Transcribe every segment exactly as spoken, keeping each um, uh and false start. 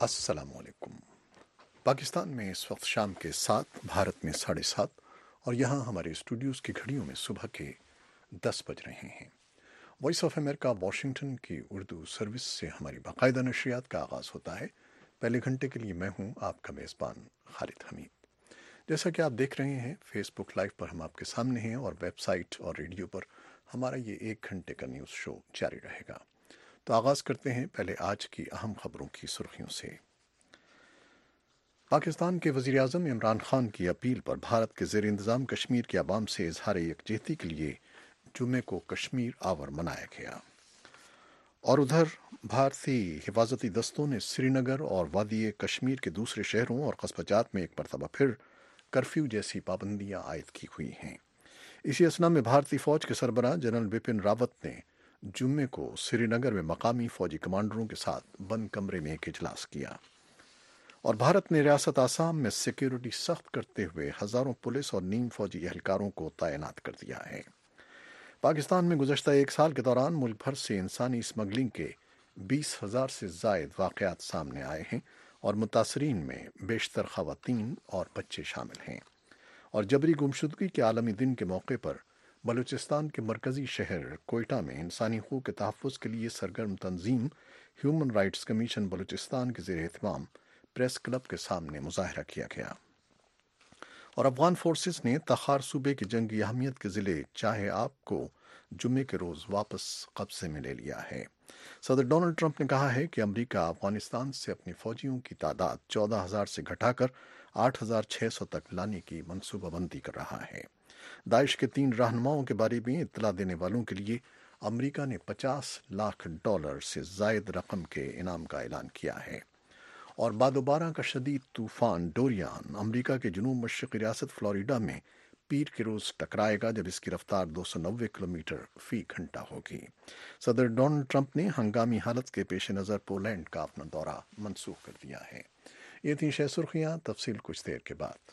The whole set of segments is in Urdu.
अस्सलाम वालेकुम। पाकिस्तान में इस वक्त शाम के सात, भारत में साढ़े सात और यहाँ हमारे स्टूडियोज़ की घड़ियों में सुबह के दस बज रहे हैं। वॉइस ऑफ अमेरिका वाशिंगटन की उर्दू सर्विस से हमारी बाकायदा नशरियात का आगाज़ होता है। पहले घंटे के लिए मैं हूँ आपका मेज़बान खालिद हमीद। जैसा कि आप देख रहे हैं, फेसबुक लाइव पर हम आपके सामने हैं और वेबसाइट और रेडियो पर हमारा ये एक घंटे का न्यूज़ शो जारी रहेगा। तो आगाज़ करते हैं पहले आज की अहम खबरों की सुर्खियों से। पाकिस्तान के वज़ीर आज़म इमरान खान की अपील पर भारत के ज़ेर इंतज़ाम कश्मीर की आवाम से इजहार यकजहती के लिए जुमे को कश्मीर आवर मनाया गया। और उधर भारतीय हिफाजती दस्तों ने श्रीनगर और वादी कश्मीर के दूसरे शहरों और कस्बजात में एक मरतबा फिर कर्फ्यू जैसी पाबंदियां आयद की हुई हैं। इसी असना में भारतीय फ़ौज के सरबराह जनरल बिपिन रावत ने जुम्मे को श्रीनगर में मकामी फ़ौजी कमांडरों के साथ बंद कमरे में एक इजलास किया। और भारत ने रियासत आसाम में सिक्योरिटी सख्त करते हुए हज़ारों पुलिस और नीम फौजी एहलकारों को तैनात कर दिया है। पाकिस्तान में गुज़श्ता एक साल के दौरान मुल्क भर से इंसानी स्मगलिंग के बीस हज़ार से ज़ायद वाक़यात सामने आए हैं और मुतासरीन में बेशतर ख़वातीन और बच्चे शामिल हैं। और जबरी गुमशुदगी के आलमी दिन के मौके पर बलूचिस्तान के मरकज़ी शहर कोयटा में इंसानी हकूक़ के तहफ़्फ़ुज़ के लिए सरगर्म तंजीम ह्यूमन राइट्स कमीशन बलूचिस्तान के ज़ेर एहतमाम प्रेस क्लब के सामने मुजाहरा किया गया। और अफगान फोर्सेस ने तखार सूबे की जंगी अहमियत के ज़िले चाहे आप को जुम्मे के रोज़ वापस कब्जे में ले लिया है। सदर डोनाल्ड ट्रंप ने कहा है कि अमेरिका अफगानिस्तान से अपनी फ़ौजियों की तादाद चौदह हज़ार से घटाकर आठ हज़ार छः सौ तक लाने की मनसूबाबंदी कर रहा है। दाइश के तीन रहनुमाओं के बारे में इत्तला देने वालों के लिए अमेरिका ने पचास लाख डॉलर से ज़ायद रकम के इनाम का ऐलान किया है। और बादोबारा का शदीद तूफान डोरियान अमेरिका के जनूब मशरक़ी रियासत फ्लोरिडा में पीर के रोज़ टकराएगा जब इसकी रफ्तार दो सौ नब्बे किलोमीटर फी घंटा होगी। सदर डोनाल्ड ट्रंप ने हंगामी हालत के पेश नज़र पोलैंड का अपना दौरा मनसूख कर दिया है। ये थी शह सुर्खियाँ, तफसील कुछ देर के बाद।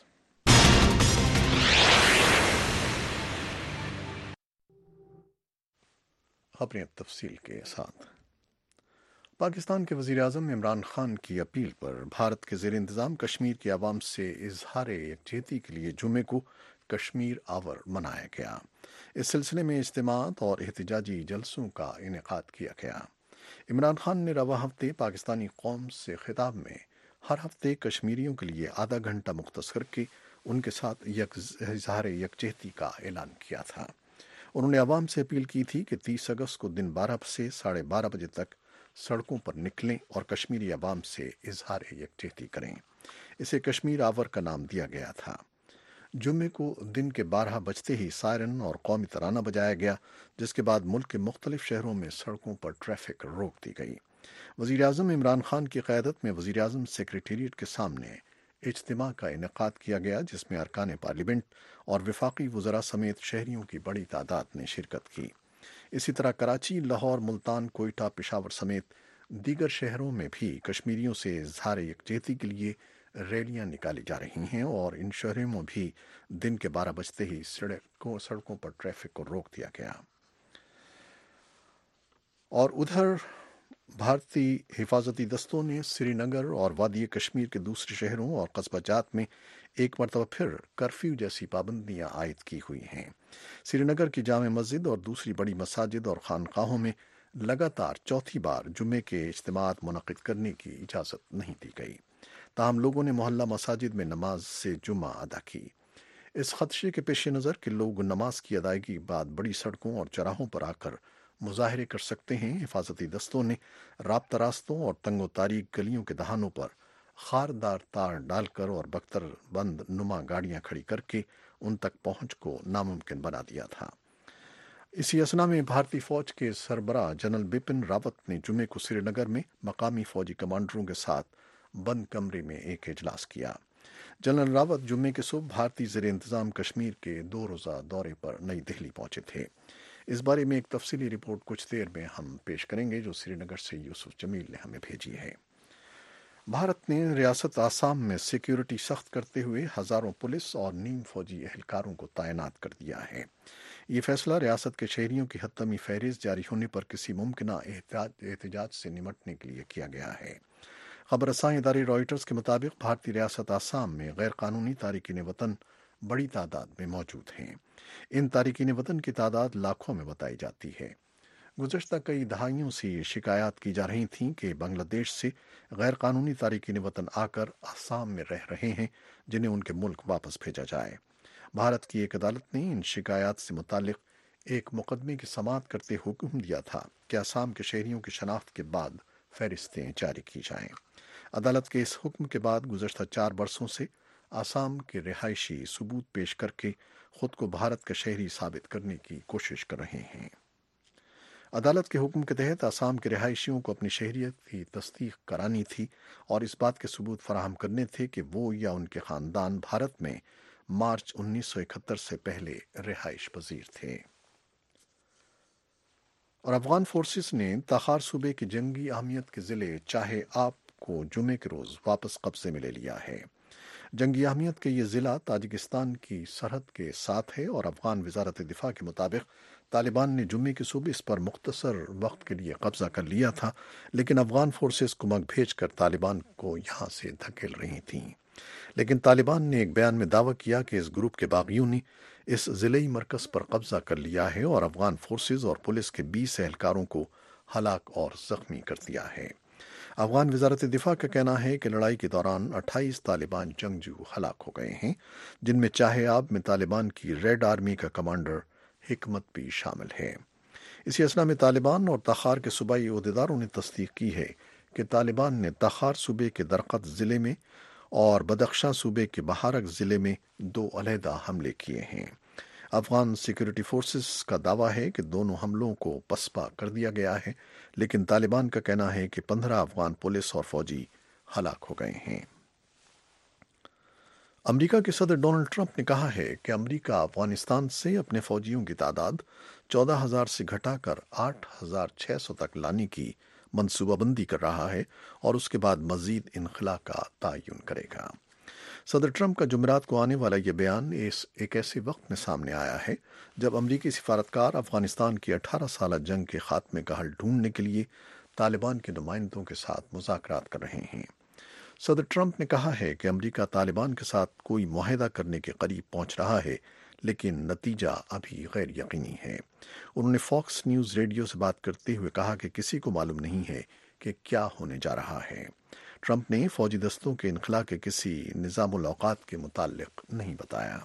खबरें तफसील के साथ। पाकिस्तान के वज़ीर आज़म इमरान खान की अपील पर भारत के ज़ेर इंतज़ाम कश्मीर की आवाम से इजहार यकजहती के लिए जुमे को कश्मीर आवर मनाया गया। इस सिलसिले में इज्तिमात और एहतजाजी जलसों का इनेकाद किया गया। इमरान खान ने रवा हफ्ते पाकिस्तानी कौम से खिताब में हर हफ्ते कश्मीरियों के लिए आधा घंटा मुख्तस करके उनके साथ इजहार यकजहती का ऐलान किया था। उन्होंने आवाम से अपील की थी कि तीस अगस्त को दिन बारह से साढ़े बारह बजे तक सड़कों पर निकलें और कश्मीरी अवाम से इजहार यकजहती करें। इसे कश्मीर आवर का नाम दिया गया था। जुम्मे को दिन के बारह बजते ही सायरन और कौमी तराना बजाया गया, जिसके बाद मुल्क के मुख्तलिफ शहरों में सड़कों पर ट्रैफिक रोक दी गई। वज़ीर आज़म इमरान खान की क़यादत में वज़ीर आज़म सेक्रेटेरिएट के सामने इज्तिमा का इनेकाद किया गया, जिसमें अरकान पार्लियामेंट और वफाकी वज़रा समेत शहरियों की बड़ी तादाद ने शिरकत की। इसी तरह कराची, लाहौर, मुल्तान, कोयटा, पेशावर समेत दीगर शहरों में भी कश्मीरियों से इजहार यकजहती के लिए रैलियां निकाली जा रही हैं और इन शहरों में भी दिन के बारह बजते ही सड़कों सड़कों पर ट्रैफिक को रोक दिया गया। और उधर भारतीय हिफाजती दस्तों ने श्रीनगर और वादी कश्मीर के दूसरे शहरों और कस्बाजात में एक मरतबा फिर कर्फ्यू जैसी पाबंदियां आयद की हुई हैं। श्रीनगर की जामे मस्जिद और दूसरी बड़ी मसाजिद और खानकाहों में लगातार चौथी बार जुम्मे के इज्तिमात मुनक़िद करने की इजाज़त नहीं दी गई, ताहम लोगों ने मोहल्ला मसाजिद में नमाज से जुम्मा अदा की। इस खदशे के पेश नज़र कि लोग नमाज की अदायगी के बाद बड़ी सड़कों और चौराहों पर आकर मुजाहरे कर सकते हैं, हिफाजती दस्तों ने राब्ता रास्तों और तंगो तारीक गलियों के दहानों पर खारदार तार डालकर और बख्तर बंद नुमा गाड़ियां खड़ी करके उन तक पहुंच को नामुमकिन बना दिया था। इसी असना में भारतीय फ़ौज के सरबराह जनरल बिपिन रावत ने जुमे को श्रीनगर में मकामी फ़ौजी कमांडरों के साथ बंद कमरे में एक इजलास किया। जनरल रावत जुम्मे के सुबह भारतीय ज़ेर इंतज़ाम कश्मीर के दो रोज़ा दौरे पर नई दिल्ली पहुंचे थे। इस बारे में एक तफसीली रिपोर्ट कुछ देर में हम पेश करेंगे, जो श्रीनगर से यूसुफ जमील ने हमें भेजी है। भारत ने रियासत आसाम में सिक्योरिटी सख्त करते हुए हज़ारों पुलिस और नीम फौजी एहलकारों को तैनात कर दिया है। ये फैसला रियासत के शहरियों की हतमी फहरिस्त जारी होने पर किसी मुमकिन एहतजाज से निमटने के लिए किया गया है। खबर रसां इदारे रॉयटर्स के मुताबिक भारतीय रियासत आसाम में गैर कानूनी तारकीन वतन बड़ी तादाद में मौजूद हैं। इन तारकीन वतन की तादाद लाखों में बताई जाती है। गुज़श्ता कई दहाइयों से ये शिकायत की जा रही थीं कि बांग्लादेश से गैर कानूनी तारकीन वतन आकर आसाम में रह रहे हैं, जिन्हें उनके मुल्क वापस भेजा जाए। भारत की एक अदालत ने इन शिकायत से मुतालिक एक मुकदमे की समाअत करते हुक्म दिया था कि आसाम के शहरियों की शनाख्त के बाद फहरिस्तें जारी की जाएं। अदालत के इस हुक्म के बाद गुज़श्ता चार बरसों से आसाम के रिहायशी सबूत पेश करके खुद को भारत का शहरी साबित करने की कोशिश कर रहे हैं। अदालत के हुक्म के तहत आसाम के रिहायशियों को अपनी शहरियत की तस्दीक करानी थी और इस बात के सबूत फराहम करने थे कि वो या उनके खानदान भारत में मार्च उन्नीस सौ इकहत्तर से पहले रिहाइश पजीर थे। और अफगान फोर्सेस ने ताखार सूबे के जंगी अहमियत के ज़िले चाहे आप को जुमे के रोज़ वापस कब्जे में ले लिया है। जंगी अहमियत के ये ज़िला ताजिकिस्तान की सरहद के साथ है और अफगान वजारत दिफा के मुताबिक तालिबान ने जुम्मे की सुबह इस पर मुख्तसर वक्त के लिए कब्जा कर लिया था, लेकिन अफगान फोर्सेस कुमक भेज कर तालिबान को यहाँ से धकेल रही थीं। लेकिन तालिबान ने एक बयान में दावा किया कि इस ग्रुप के बागियों ने इस ज़िले मरकज़ पर कब्जा कर लिया है और अफगान फोर्सेस और पुलिस के बीस एहलकारों को हलाक और ज़ख्मी कर दिया है। अफगान वजारत दिफा का कहना है कि लड़ाई के दौरान अट्ठाईस तालिबान जंगजू हलाक हो गए हैं, जिनमें चाहे आब में तालिबान की रेड आर्मी का कमांडर हिकमत भी शामिल है। इसी असना में तालिबान और तखार के सूबाई अहदेदारों ने तस्दीक की है कि तालिबान ने तखार सूबे के दरकत ज़िले में और बदख्शां सूबे के बहारक ज़िले में दो अलहदा हमले किए हैं। अफगान सिक्योरिटी फोर्सेस का दावा है कि दोनों हमलों को पसपा कर दिया गया है, लेकिन तालिबान का कहना है कि पंद्रह अफगान पुलिस और फौजी हलाक हो गए हैं। अमेरिका के सदर डोनाल्ड ट्रंप ने कहा है कि अमेरिका अफगानिस्तान से अपने फौजियों की तादाद चौदह हजार से घटाकर आठ हजार छह सौ तक लाने की मनसूबाबंदी कर रहा है और उसके बाद मजीद इनखला का तयन करेगा। सदर ट्रंप का जुमेरात को आने वाला यह बयान इस एक ऐसे वक्त में सामने आया है जब अमरीकी सिफारतकार अफगानिस्तान की अठारह साल जंग के खात्मे का हल ढूंढने के लिए तालिबान के नुमाइंदों के साथ मुज़ाकरात कर रहे हैं। सदर ट्रंप ने कहा है कि अमेरिका तालिबान के साथ कोई मुआहदा करने के करीब पहुंच रहा है, लेकिन नतीजा अभी गैर यकीनी है। उन्होंने फॉक्स न्यूज़ रेडियो से बात करते हुए कहा कि किसी को मालूम नहीं है कि क्या होने जा रहा है। ट्रंप ने फौजी दस्तों के इनखला के किसी निज़ामुल औकात के मुताल्लिक नहीं बताया।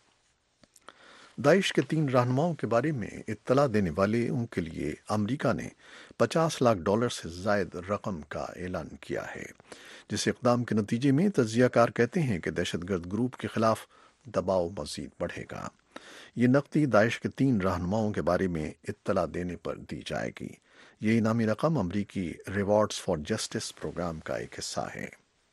दाइश के तीन रहनुमाओं के बारे में इत्तला देने वाले उनके लिए अमेरिका ने पचास लाख डॉलर से ज़ायद रकम का ऐलान किया है, जिस इक़दाम के नतीजे में तज्ज़ियाकार कहते हैं कि दहशतगर्द ग्रुप के खिलाफ दबाव मज़ीद बढ़ेगा। ये नकदी दाइश के तीन रहनुमाओं के बारे में इत्तला देने पर दी जाएगी। ये इनामी रकम अमरीकी रिवॉर्ड्स फॉर जस्टिस प्रोग्राम का एक हिस्सा है।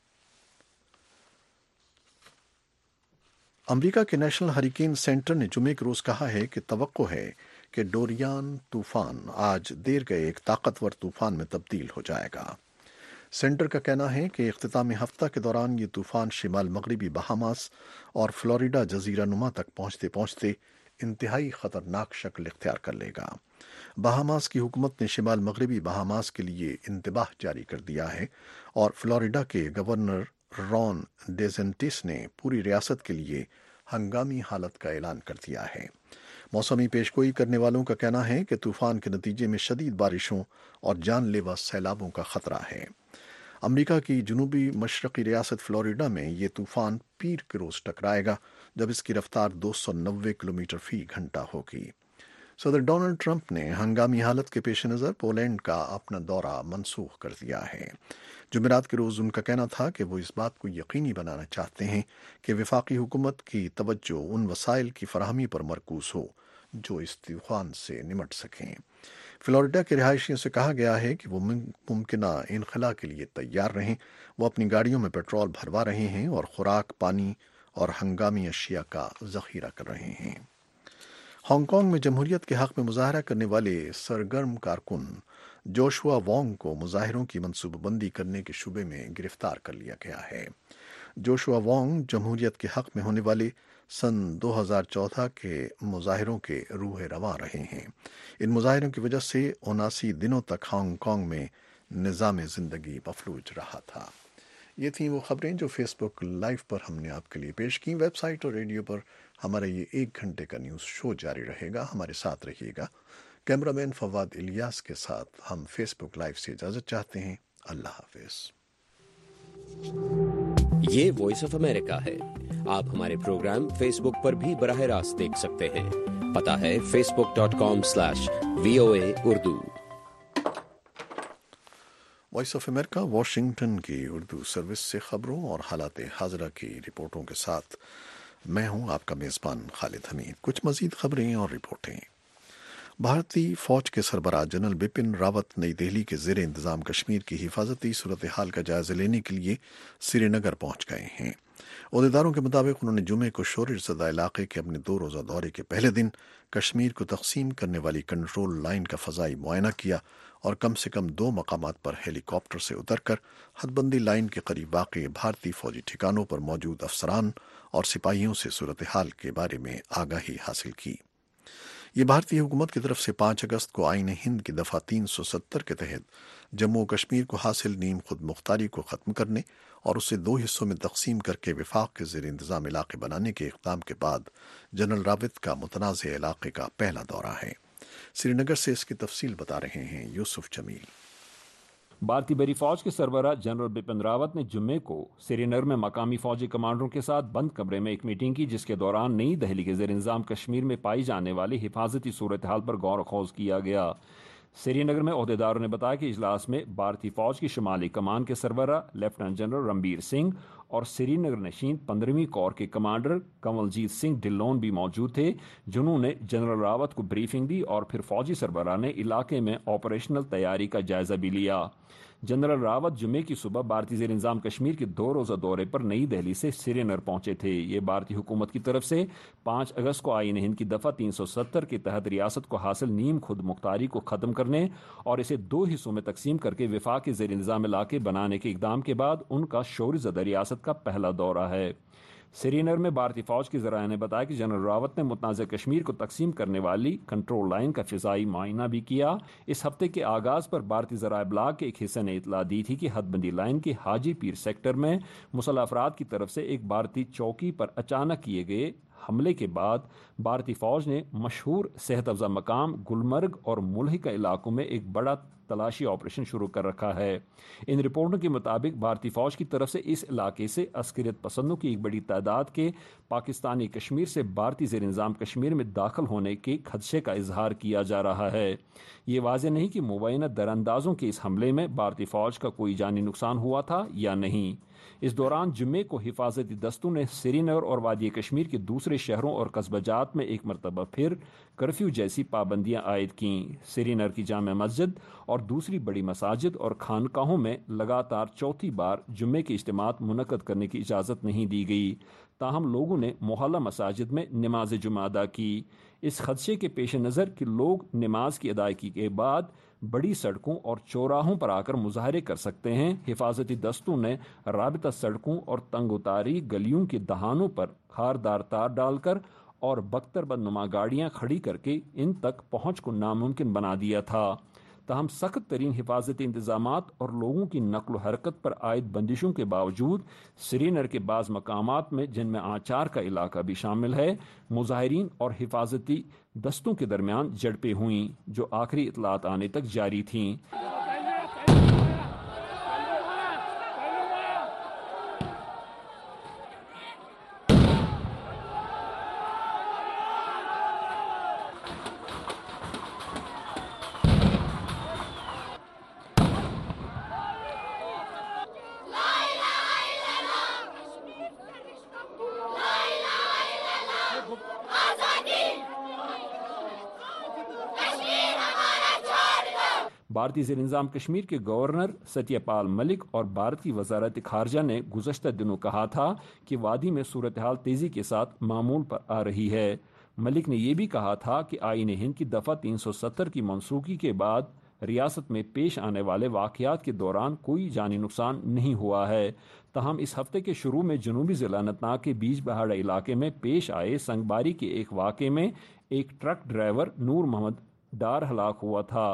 अमेरिका के नेशनल हरिकेन सेंटर ने जुमे के रोज़ कहा है कि तवक्को है कि डोरियान तूफान आज देर गए एक ताकतवर तूफान में तब्दील हो जाएगा। सेंटर का कहना है कि इख्तितामी हफ्ता के दौरान ये तूफान शिमाल मगरबी बहामास और फ्लोरिडा जजीरा नुमा तक पहुंचते पहुंचते इंतहाई खतरनाक शक्ल इख्तियार कर लेगा। बहामास की हुकूमत ने शिमाल मगरबी बहामास के लिए इंतबाह जारी कर दिया है और फ्लोरिडा के गवर्नर रॉन डेसेंटिस ने पूरी रियासत के लिए हंगामी हालत का ऐलान कर दिया है। मौसमी पेशगोई करने वालों का कहना है कि तूफान के नतीजे में शदीद बारिशों और जानलेवा सैलाबों का खतरा है। अमेरिका की जनूबी मशरकी रियासत फ्लोरिडा में ये तूफान पीर के रोज टकराएगा, जब इसकी रफ्तार दो सौ नब्बे किलोमीटर फी घंटा होगी। सदर डोनाल्ड ट्रंप ने हंगामी हालत के पेश नज़र पोलैंड का अपना दौरा मनसूख कर दिया है। जुमेरात के रोज़ उनका कहना था कि वो इस बात को यकीनी बनाना चाहते हैं कि वफाकी हुकूमत की तवज्जो उन वसाइल की फराहमी पर मरकूज हो जो इस तूफान से निमट सकें। फ्लोरिडा के रिहायशियों से कहा गया है कि वो मुमकिना इनखला के लिए तैयार रहें। वो अपनी गाड़ियों में पेट्रोल भरवा रहे हैं और खुराक, पानी और हंगामी अशिया का जखीरा कर रहे हैं। हांगकांग में जमहूरियत के हक में मुजाहरा करने वाले सरगर्म कारकुन जोशुआ वोंग को मुजाहिरों की मनसूबाबंदी करने के शुबे में गिरफ्तार कर लिया गया है। जोशुआ वोंग जमहूरियत के हक में होने वाले सन दो हज़ार चौदह के मुजाहिरों के रूह रवां रहे हैं। इन मुजाहिरों की वजह से उनासी दिनों तक हांगकांग में निज़ाम ज़िंदगी मफलूज रहा था। یہ تھیں وہ خبریں جو فیس بک لائیو پر ہم نے آپ کے لیے پیش کی. ویب سائٹ اور ریڈیو پر ہمارا یہ ایک گھنٹے کا نیوز شو جاری رہے گا. ہمارے ساتھ رہیے گا. کیمرہ مین فواد الیاس کے ساتھ ہم فیس بک لائیو سے اجازت چاہتے ہیں. اللہ حافظ. یہ وائس آف امریکہ ہے. آپ ہمارے پروگرام فیس بک پر بھی براہ راست دیکھ سکتے ہیں. پتہ ہے Facebook dot com slash V O A Urdu. Voice of America Washington کی اردو سروس سے خبروں اور حالات حاضرہ کی رپورٹوں کے ساتھ میں ہوں آپ کا میزبان خالد حمید. کچھ مزید خبریں اور رپورٹیں. بھارتی فوج کے سربراہ جنرل بپن راوت نئی دہلی کے زیر انتظام کشمیر کی حفاظتی صورتحال کا جائزہ لینے کے لیے سری نگر پہنچ گئے ہیں. عہدیداروں کے مطابق انہوں نے جمعے کو شورش زدہ علاقے کے اپنے دو روزہ دورے کے پہلے دن کشمیر کو تقسیم کرنے والی کنٹرول لائن کا فضائی معائنہ کیا اور کم سے کم دو مقامات پر ہیلی کاپٹر سے اتر کر حد بندی لائن کے قریب واقع بھارتی فوجی ٹھکانوں پر موجود افسران اور سپاہیوں سے صورتحال کے بارے میں آگاہی حاصل کی. یہ بھارتی حکومت کی طرف سے پانچ اگست کو آئین ہند کی دفعہ تین سو ستر کے تحت جموں و کشمیر کو حاصل نیم خود مختاری کو ختم کرنے اور اسے دو حصوں میں تقسیم کر کے وفاق کے زیر انتظام علاقے بنانے کے اقدام کے بعد جنرل راوت کا متنازع علاقے کا پہلا دورہ ہے. سری نگر سے اس کی تفصیل بتا رہے ہیں یوسف جمیل. بھارتی بری فوج کے سربراہ جنرل بپن راوت نے جمعے کو سری نگر میں مقامی فوجی کمانڈروں کے ساتھ بند کمرے میں ایک میٹنگ کی، جس کے دوران نئی دہلی کے زیر انتظام کشمیر میں پائی جانے والی حفاظتی صورتحال پر غور و خوض کیا گیا. سری نگر میں عہدیداروں نے بتایا کہ اجلاس میں بھارتی فوج کی شمالی کمان کے سربراہ لیفٹیننٹ جنرل رنبیر سنگھ اور سری نگر نشین پندرہویں کور کے کمانڈر کنول جیت سنگھ ڈھلون بھی موجود تھے، جنہوں نے جنرل راوت کو بریفنگ دی اور پھر فوجی سربراہ نے علاقے میں آپریشنل تیاری کا جائزہ بھی لیا. جنرل راوت جمعے کی صبح بھارتی زیر انتظام کشمیر کے دو روزہ دورے پر نئی دہلی سے سری نگر پہنچے تھے. یہ بھارتی حکومت کی طرف سے پانچ اگست کو آئین ہند کی دفعہ تین سو ستر کے تحت ریاست کو حاصل نیم خود مختاری کو ختم کرنے اور اسے دو حصوں میں تقسیم کر کے وفاق کے زیر انتظام علاقے بنانے کے اقدام کے بعد ان کا شعور زدہ ریاست کا پہلا دورہ ہے. سری نگر میں بھارتی فوج کے ذرائع نے بتایا کہ جنرل راوت نے متنازع کشمیر کو تقسیم کرنے والی کنٹرول لائن کا فضائی معائنہ بھی کیا. اس ہفتے کے آغاز پر بھارتی ذرائع ابلاغ کے ایک حصے نے اطلاع دی تھی کہ حد بندی لائن کے حاجی پیر سیکٹر میں مسلح افراد کی طرف سے ایک بھارتی چوکی پر اچانک کیے گئے حملے کے بعد بھارتی فوج نے مشہور صحت افزا مقام گلمرگ اور ملحقہ علاقوں میں ایک بڑا تلاشی آپریشن شروع کر رکھا ہے. ان رپورٹوں کے مطابق بھارتی فوج کی طرف سے اس علاقے سے عسکریت پسندوں کی ایک بڑی تعداد کے پاکستانی کشمیر سے بھارتی زیر انتظام کشمیر میں داخل ہونے کے خدشے کا اظہار کیا جا رہا ہے. یہ واضح نہیں کہ مبینہ دراندازوں کے اس حملے میں بھارتی فوج کا کوئی جانی نقصان ہوا تھا یا نہیں. اس دوران جمعے کو حفاظتی دستوں نے سری نگر اور وادی کشمیر کے دوسرے شہروں اور قصبہ جات میں ایک مرتبہ پھر کرفیو جیسی پابندیاں عائد کیں. سری نگر کی جامع مسجد اور دوسری بڑی مساجد اور خانقاہوں میں لگاتار چوتھی بار جمعے کے اجتماعات منعقد کرنے کی اجازت نہیں دی گئی، تاہم لوگوں نے محلہ مساجد میں نماز جمعہ ادا کی. اس خدشے کے پیش نظر کہ لوگ نماز کی ادائیگی کے بعد بڑی سڑکوں اور چوراہوں پر آ کر مظاہرے کر سکتے ہیں، حفاظتی دستوں نے رابطہ سڑکوں اور تنگ و تاریک گلیوں کے دہانوں پر خاردار تار ڈال کر اور بختر بد نما گاڑیاں کھڑی کر کے ان تک پہنچ کو ناممکن بنا دیا تھا. تاہم سخت ترین حفاظتی انتظامات اور لوگوں کی نقل و حرکت پر عائد بندشوں کے باوجود سری نگر کے بعض مقامات میں، جن میں آنچار کا علاقہ بھی شامل ہے، مظاہرین اور حفاظتی دستوں کے درمیان جھڑپیں ہوئیں جو آخری اطلاعات آنے تک جاری تھیں. بھارتی زیر انتظام کشمیر کے گورنر ستیہ پال ملک اور بھارت کی وزارت خارجہ نے گزشتہ دنوں کہا تھا کہ وادی میں صورتحال تیزی کے ساتھ معمول پر آ رہی ہے. ملک نے یہ بھی کہا تھا کہ آئین ہند کی دفعہ تین سو ستر کی منسوخی کے بعد ریاست میں پیش آنے والے واقعات کے دوران کوئی جانی نقصان نہیں ہوا ہے. تاہم اس ہفتے کے شروع میں جنوبی ضلع اننت ناگ کے بیج بہاڑا علاقے میں پیش آئے سنگباری کے ایک واقعے میں ایک ٹرک ڈرائیور نور محمد ڈار ہلاک ہوا تھا.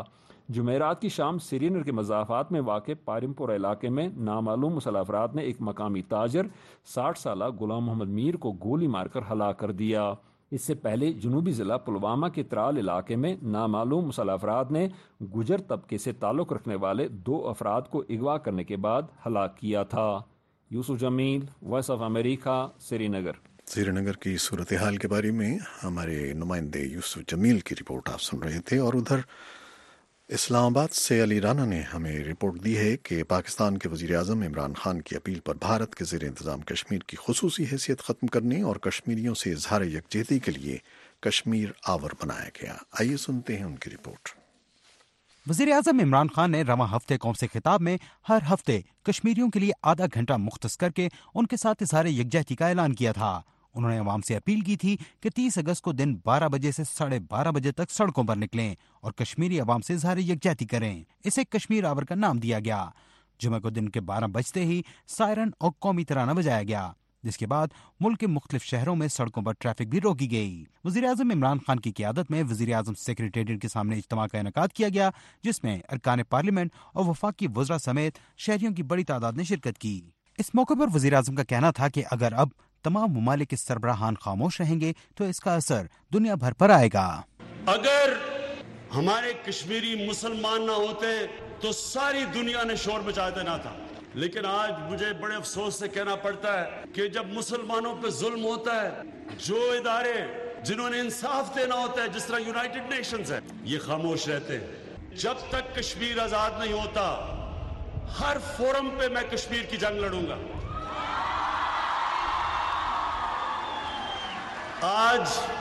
جمعرات کی شام سری نگر کے مضافات میں واقع پارم پورہ علاقے میں نامعلوم مسلح افراد نے ایک مقامی تاجر ساٹھ سالہ غلام محمد میر کو گولی مار کر ہلاک کر دیا۔ اس سے پہلے جنوبی ضلع پلوامہ کے ترال علاقے میں نامعلوم مسلح افراد نے گجر طبقے سے تعلق رکھنے والے دو افراد کو اغوا کرنے کے بعد ہلاک کیا تھا۔ Yousuf Jamil, voice of America, Srinagar. Srinagar کی صورتحال کے بارے میں ہمارے نمائندے یوسف جمیل کی رپورٹ آپ سن رہے تھے، اور ادھر اسلام آباد سے علی رانا نے ہمیں رپورٹ دی ہے کہ پاکستان کے وزیر اعظم عمران خان کی اپیل پر بھارت کے زیر انتظام کشمیر کی خصوصی حیثیت ختم کرنے اور کشمیریوں سے اظہار یکجہتی کے لیے کشمیر آور بنایا گیا۔ آئیے سنتے ہیں ان کی رپورٹ۔ وزیر اعظم عمران خان نے رواں ہفتے قوم سے خطاب میں ہر ہفتے کشمیریوں کے لیے آدھا گھنٹہ مختص کر کے ان کے ساتھ اظہار یکجہتی کا اعلان کیا تھا۔ انہوں نے عوام سے اپیل کی تھی کہ تیس اگست کو دن بارہ بجے سے ساڑھے بارہ بجے تک سڑکوں پر نکلیں اور کشمیری عوام سے اظہار یکجہتی کریں۔ اسے کشمیر آور کا نام دیا گیا۔ جمعہ کو دن کے بارہ بجتے ہی سائرن اور قومی ترانہ بجایا گیا، جس کے بعد ملک کے مختلف شہروں میں سڑکوں پر ٹریفک بھی روکی گئی۔ وزیر اعظم عمران خان کی قیادت میں وزیر اعظم سیکریٹریٹ کے سامنے اجتماع کا انعقاد کیا گیا، جس میں ارکان پارلیمنٹ اور وفاقی وزراء سمیت شہریوں کی بڑی تعداد نے شرکت کی۔ اس موقع پر وزیر اعظم کا کہنا تھا کہ اگر اب تمام ممالک کے سربراہان خاموش رہیں گے تو اس کا اثر دنیا بھر پر آئے گا۔ اگر ہمارے کشمیری مسلمان نہ ہوتے تو ساری دنیا نے شور مچا دینا تھا، لیکن آج مجھے بڑے افسوس سے کہنا پڑتا ہے کہ جب مسلمانوں پہ ظلم ہوتا ہے، جو ادارے جنہوں نے انصاف دینا ہوتا ہے جس طرح یونائٹڈ نیشنز ہے، یہ خاموش رہتے ہیں۔ جب تک کشمیر آزاد نہیں ہوتا ہر فورم پہ میں کشمیر کی جنگ لڑوں گا۔ آج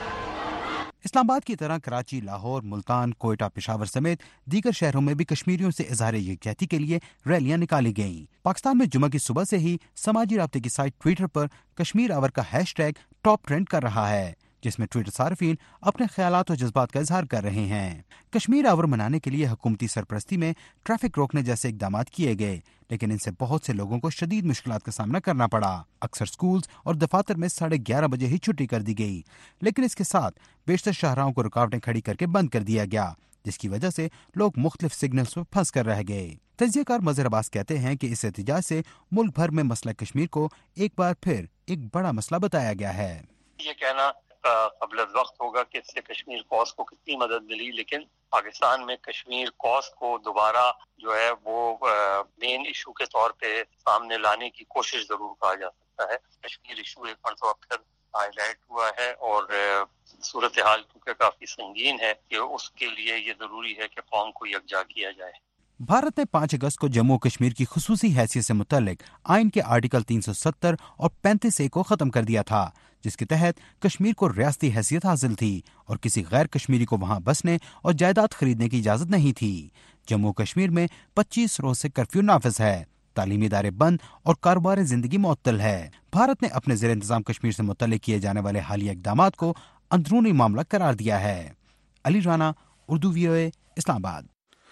اسلام آباد کی طرح کراچی، لاہور، ملتان، کوئٹہ، پشاور سمیت دیگر شہروں میں بھی کشمیریوں سے اظہار یکجہتی کے لیے ریلیاں نکالی گئیں۔ پاکستان میں جمعہ کی صبح سے ہی سماجی رابطے کی سائٹ ٹویٹر پر کشمیر آور کا ہیش ٹیگ ٹاپ ٹرینڈ کر رہا ہے، جس میں ٹویٹر صارفین اپنے خیالات و جذبات کا اظہار کر رہے ہیں۔ کشمیر آور منانے کے لیے حکومتی سرپرستی میں ٹریفک روکنے جیسے اقدامات کیے گئے، لیکن ان سے بہت سے لوگوں کو شدید مشکلات کا سامنا کرنا پڑا۔ اکثر سکولز اور دفاتر میں ساڑھے گیارہ بجے ہی چھٹی کر دی گئی، لیکن اس کے ساتھ بیشتر شاہراہوں کو رکاوٹیں کھڑی کر کے بند کر دیا گیا، جس کی وجہ سے لوگ مختلف سگنلز پر پھنس کر رہ گئے۔ تجزیہ کار مظہر عباس کہتے ہیں کہ اس احتجاج سے ملک بھر میں مسئلہ کشمیر کو ایک بار پھر ایک بڑا مسئلہ بتایا گیا ہے۔ یہ کہنا قبل از وقت ہوگا کہ اس سے کشمیر کوس کو کتنی مدد ملی، لیکن پاکستان میں کشمیر کوس کو دوبارہ جو ہے وہ مین ایشو کے طور پہ سامنے لانے کی کوشش ضرور کہا جا سکتا ہے۔ کشمیر ایشو ایک مرتبہ پھر ہائی لائٹ ہوا ہے، اور صورتحال کیونکہ کافی سنگین ہے کہ اس کے لیے یہ ضروری ہے کہ قوم کو یکجا کیا جائے۔ بھارت نے پانچ اگست کو جموں کشمیر کی خصوصی حیثیت سے متعلق آئین کے آرٹیکل تین سو ستر اور پینتیس اے کو ختم کر دیا تھا، جس کے تحت کشمیر کو ریاستی حیثیت حاصل تھی اور کسی غیر کشمیری کو وہاں بسنے اور جائیداد خریدنے کی اجازت نہیں تھی۔ جموں کشمیر میں پچیس روز سے کرفیو نافذ ہے، تعلیمی ادارے بند اور کاروبار زندگی معطل ہے۔ بھارت نے اپنے زیر انتظام کشمیر سے متعلق کیے جانے والے حالیہ اقدامات کو اندرونی معاملہ قرار دیا ہے۔ علی رانا، اردو وی او اے، اسلام آباد۔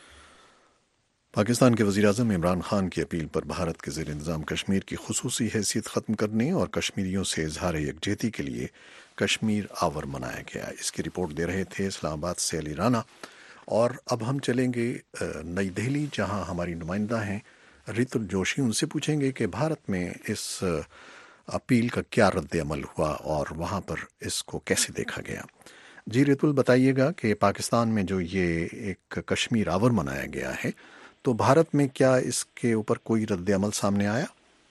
پاکستان کے وزیر اعظم عمران خان کی اپیل پر بھارت کے زیر انتظام کشمیر کی خصوصی حیثیت ختم کرنے اور کشمیریوں سے اظہار یکجہتی کے لیے کشمیر آور منایا گیا۔ اس کی رپورٹ دے رہے تھے اسلام آباد سے علی رانا۔ اور اب ہم چلیں گے نئی دہلی، جہاں ہماری نمائندہ ہیں ریتل جوشی۔ ان سے پوچھیں گے کہ بھارت میں اس اپیل کا کیا رد عمل ہوا اور وہاں پر اس کو کیسے دیکھا گیا۔ جی ریتل، بتائیے گا کہ پاکستان میں جو یہ ایک کشمیر آور منایا گیا ہے تو بھارت میں کیا اس کے اوپر کوئی رد عمل سامنے آیا؟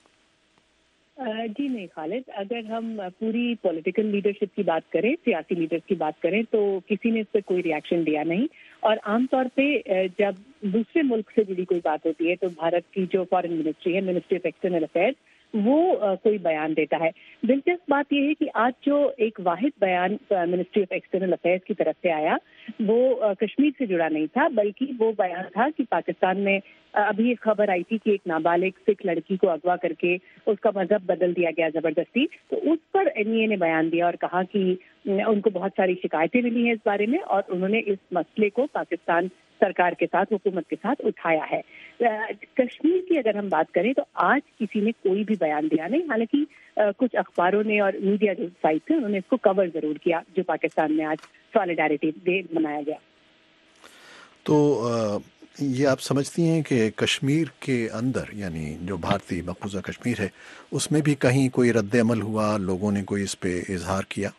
جی نہیں خالد، اگر ہم پوری پولیٹیکل لیڈرشپ کی بات کریں، سیاسی لیڈرز کی بات کریں، تو کسی نے اس پہ کوئی ری ایکشن دیا نہیں۔ اور عام طور پہ جب دوسرے ملک سے جڑی کوئی بات ہوتی ہے تو بھارت کی جو فارن منسٹری ہے، منسٹری آف ایکسٹرنل افیئرز، وہ کوئی بیان دیتا ہے۔ دلچسپ بات یہ ہے کہ آج جو ایک واحد بیان منسٹری آف ایکسٹرنل افیئرز کی طرف سے آیا وہ کشمیر سے جڑا نہیں تھا، بلکہ وہ بیان تھا کہ پاکستان میں ابھی ایک خبر آئی تھی کہ ایک نابالغ سکھ لڑکی کو اغوا کر کے اس کا مذہب بدل دیا گیا زبردستی، تو اس پر این ای اے نے بیان دیا اور کہا کہ ان کو بہت ساری شکایتیں ملی ہیں اس بارے میں، اور انہوں نے اس مسئلے کو پاکستان سرکار کے ساتھ، حکومت کے ساتھ اٹھایا ہے۔ کشمیر کی اگر ہم بات کریں تو آج کسی نے کوئی بھی بیان دیا نہیں، حالانکہ کچھ اخباروں نے اور میڈیا جو سائٹ تھے انہوں نے اس کو کور ضرور کیا، جو پاکستان میں آج سالیڈیرٹی ڈے منایا گیا۔ تو یہ آپ سمجھتی ہیں کہ کشمیر کے اندر یعنی جو بھارتی مقبوضہ کشمیر ہے اس میں بھی کہیں کوئی رد عمل ہوا، لوگوں نے کوئی اس پہ اظہار کیا؟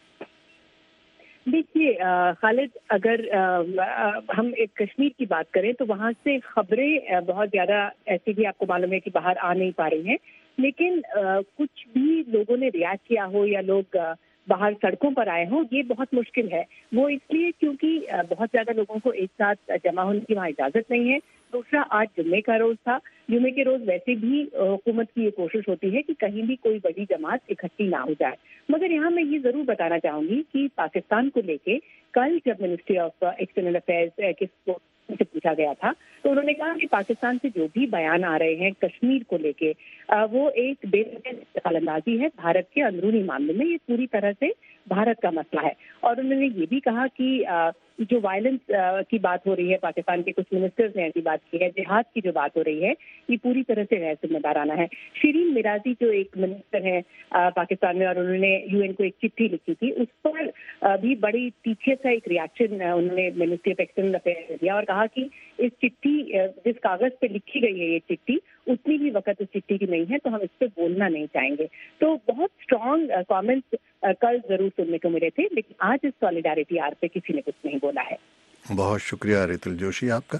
دیکھیے خالد، اگر ہم ایک کشمیر کی بات کریں تو وہاں سے خبریں بہت زیادہ ایسی بھی آپ کو معلوم ہے کہ باہر آ نہیں پا رہی ہیں، لیکن کچھ بھی لوگوں نے ریاکٹ کیا ہو یا لوگ باہر سڑکوں پر آئے ہوں، یہ بہت مشکل ہے۔ وہ اس لیے کیونکہ بہت زیادہ لوگوں کو ایک ساتھ جمع ہونے کی وہاں اجازت نہیں ہے۔ دوسرا، آج جمعے کا روز تھا، جمعے کے روز ویسے بھی حکومت کی یہ کوشش ہوتی ہے کہ کہیں بھی کوئی بڑی جماعت اکٹھی نہ ہو جائے۔ مگر یہاں میں یہ ضرور بتانا چاہوں گی کہ پاکستان کو لے کے کل جب منسٹری آف ایکسٹرنل افیئرز کے سے پوچھا گیا تھا تو انہوں نے کہا کہ پاکستان سے جو بھی بیان آ رہے ہیں کشمیر کو لے کے وہ ایک بے دخل اندازی ہے بھارت کے اندرونی معاملے میں، یہ پوری طرح سے بھارت کا مسئلہ ہے۔ اور انہوں نے یہ بھی کہا کہ جو وائلنس کی بات ہو رہی ہے، پاکستان کے کچھ منسٹرز نے ایسی بات کی ہے، جہاد کی جو بات ہو رہی ہے، یہ پوری طرح سے غیر ذمہ دارانہ ہے۔ شرین میرازی جو ایک منسٹر ہیں پاکستان میں، اور انہوں نے یو این کو ایک چٹھی لکھی تھی، اس پر بھی بڑی تیکھے سا ایک ریاکشن انہوں نے منسٹری آف ایکسٹرنل افیئرز دیا اور کہا کہ اس چٹھی جس کاغذ پہ لکھی گئی ہے یہ چٹھی اتنی بھی وقت اس چٹھی کی نہیں ہے، تو ہم اس پہ بولنا نہیں چاہیں گے۔ تو بہت اسٹرانگ کامنٹس کل ضرور سننے کو ملے تھے، لیکن آج اس سالیڈیرٹی آر پہ کسی نے کچھ نہیں بولا ہے۔ بہت شکریہ ریتل جوشی آپ کا۔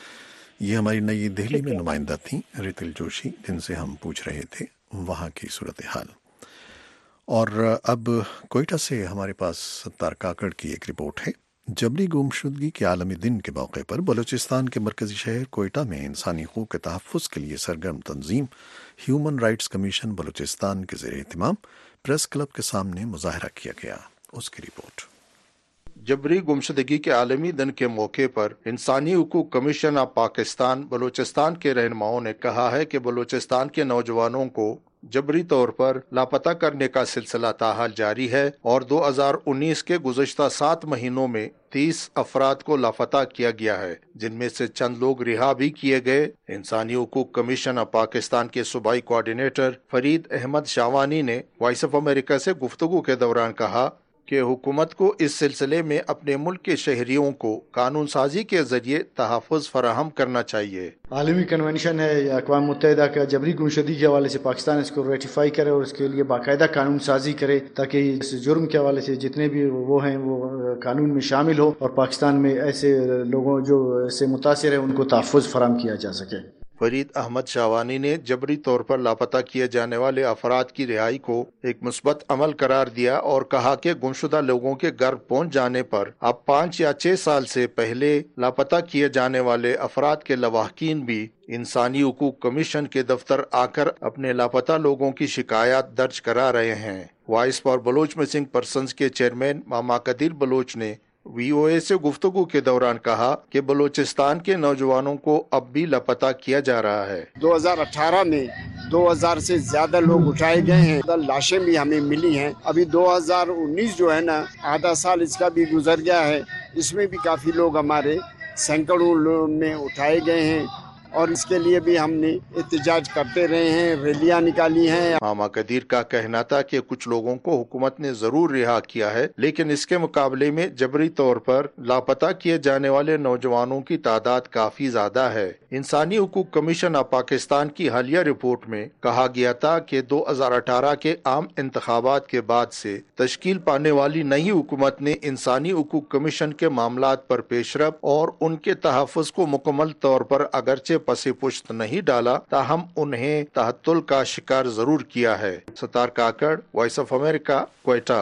یہ ہماری نئی دہلی میں نمائندہ تھیں ریتل جوشی، جن سے ہم پوچھ رہے تھے وہاں کی صورتحال۔ اور اب کوئٹہ سے ہمارے پاس ستار کاکڑ کی ایک رپورٹ ہے۔ جبری گمشدگی کے عالمی دن کے موقع پر بلوچستان کے مرکزی شہر کوئٹہ میں انسانی حقوق کے تحفظ کے لیے سرگرم تنظیم ہیومن رائٹس کمیشن بلوچستان کے زیر اہتمام پریس کلب کے سامنے مظاہرہ کیا گیا۔ اس کی رپورٹ۔ جبری گمشدگی کے عالمی دن کے موقع پر انسانی حقوق کمیشن آف پاکستان بلوچستان کے رہنماؤں نے کہا ہے کہ بلوچستان کے نوجوانوں کو جبری طور پر لاپتہ کرنے کا سلسلہ تاحال جاری ہے اور دو ہزار انیس کے گزشتہ سات مہینوں میں تیس افراد کو لاپتہ کیا گیا ہے، جن میں سے چند لوگ رہا بھی کیے گئے۔ انسانی حقوق کمیشن آف پاکستان کے صوبائی کوارڈینیٹر فرید احمد شاوانی نے وائس آف امریکہ سے گفتگو کے دوران کہا کہ حکومت کو اس سلسلے میں اپنے ملک کے شہریوں کو قانون سازی کے ذریعے تحفظ فراہم کرنا چاہیے۔ عالمی کنونشن ہے یا اقوام متحدہ کا جبری گمشدگی کے حوالے سے پاکستان اس کو ریٹیفائی کرے اور اس کے لیے باقاعدہ قانون سازی کرے تاکہ اس جرم کے حوالے سے جتنے بھی وہ ہیں وہ قانون میں شامل ہو اور پاکستان میں ایسے لوگوں جو سے متاثر ہیں ان کو تحفظ فراہم کیا جا سکے۔ فرید احمد شاوانی نے جبری طور پر لاپتہ کیے جانے والے افراد کی رہائی کو ایک مثبت عمل قرار دیا اور کہا کہ گمشدہ لوگوں کے گھر پہنچ جانے پر اب پانچ یا چھ سال سے پہلے لاپتہ کیے جانے والے افراد کے لواحقین بھی انسانی حقوق کمیشن کے دفتر آ کر اپنے لاپتہ لوگوں کی شکایات درج کرا رہے ہیں۔ Voice for Baloch missing persons کے چیئرمین ماما قدیر بلوچ نے وی او اے سے گفتگو کے دوران کہا کہ بلوچستان کے نوجوانوں کو اب بھی لاپتہ کیا جا رہا ہے۔ دو ہزار اٹھارہ میں دو ہزار سے زیادہ لوگ اٹھائے گئے ہیں، لاشیں بھی ہمیں ملی ہیں۔ ابھی دو ہزار انیس جو ہے نا، آدھا سال اس کا بھی گزر گیا ہے، اس میں بھی کافی لوگ ہمارے سینکڑوں میں اٹھائے گئے ہیں اور اس کے لیے بھی ہم نے احتجاج کرتے رہے ہیں، ریلیاں نکالی ہیں۔ ماما قدیر کا کہنا تھا کہ کچھ لوگوں کو حکومت نے ضرور رہا کیا ہے، لیکن اس کے مقابلے میں جبری طور پر لاپتہ کیے جانے والے نوجوانوں کی تعداد کافی زیادہ ہے۔ انسانی حقوق کمیشن آف پاکستان کی حالیہ رپورٹ میں کہا گیا تھا کہ دو ہزار اٹھارہ کے عام انتخابات کے بعد سے تشکیل پانے والی نئی حکومت نے انسانی حقوق کمیشن کے معاملات پر پیش رفت اور ان کے تحفظ کو مکمل طور پر اگرچہ پس پشت نہیں ڈالا، تاہم انہیں تعطل کا شکار ضرور کیا ہے۔ Sattar Kakar, voice of America, Quetta.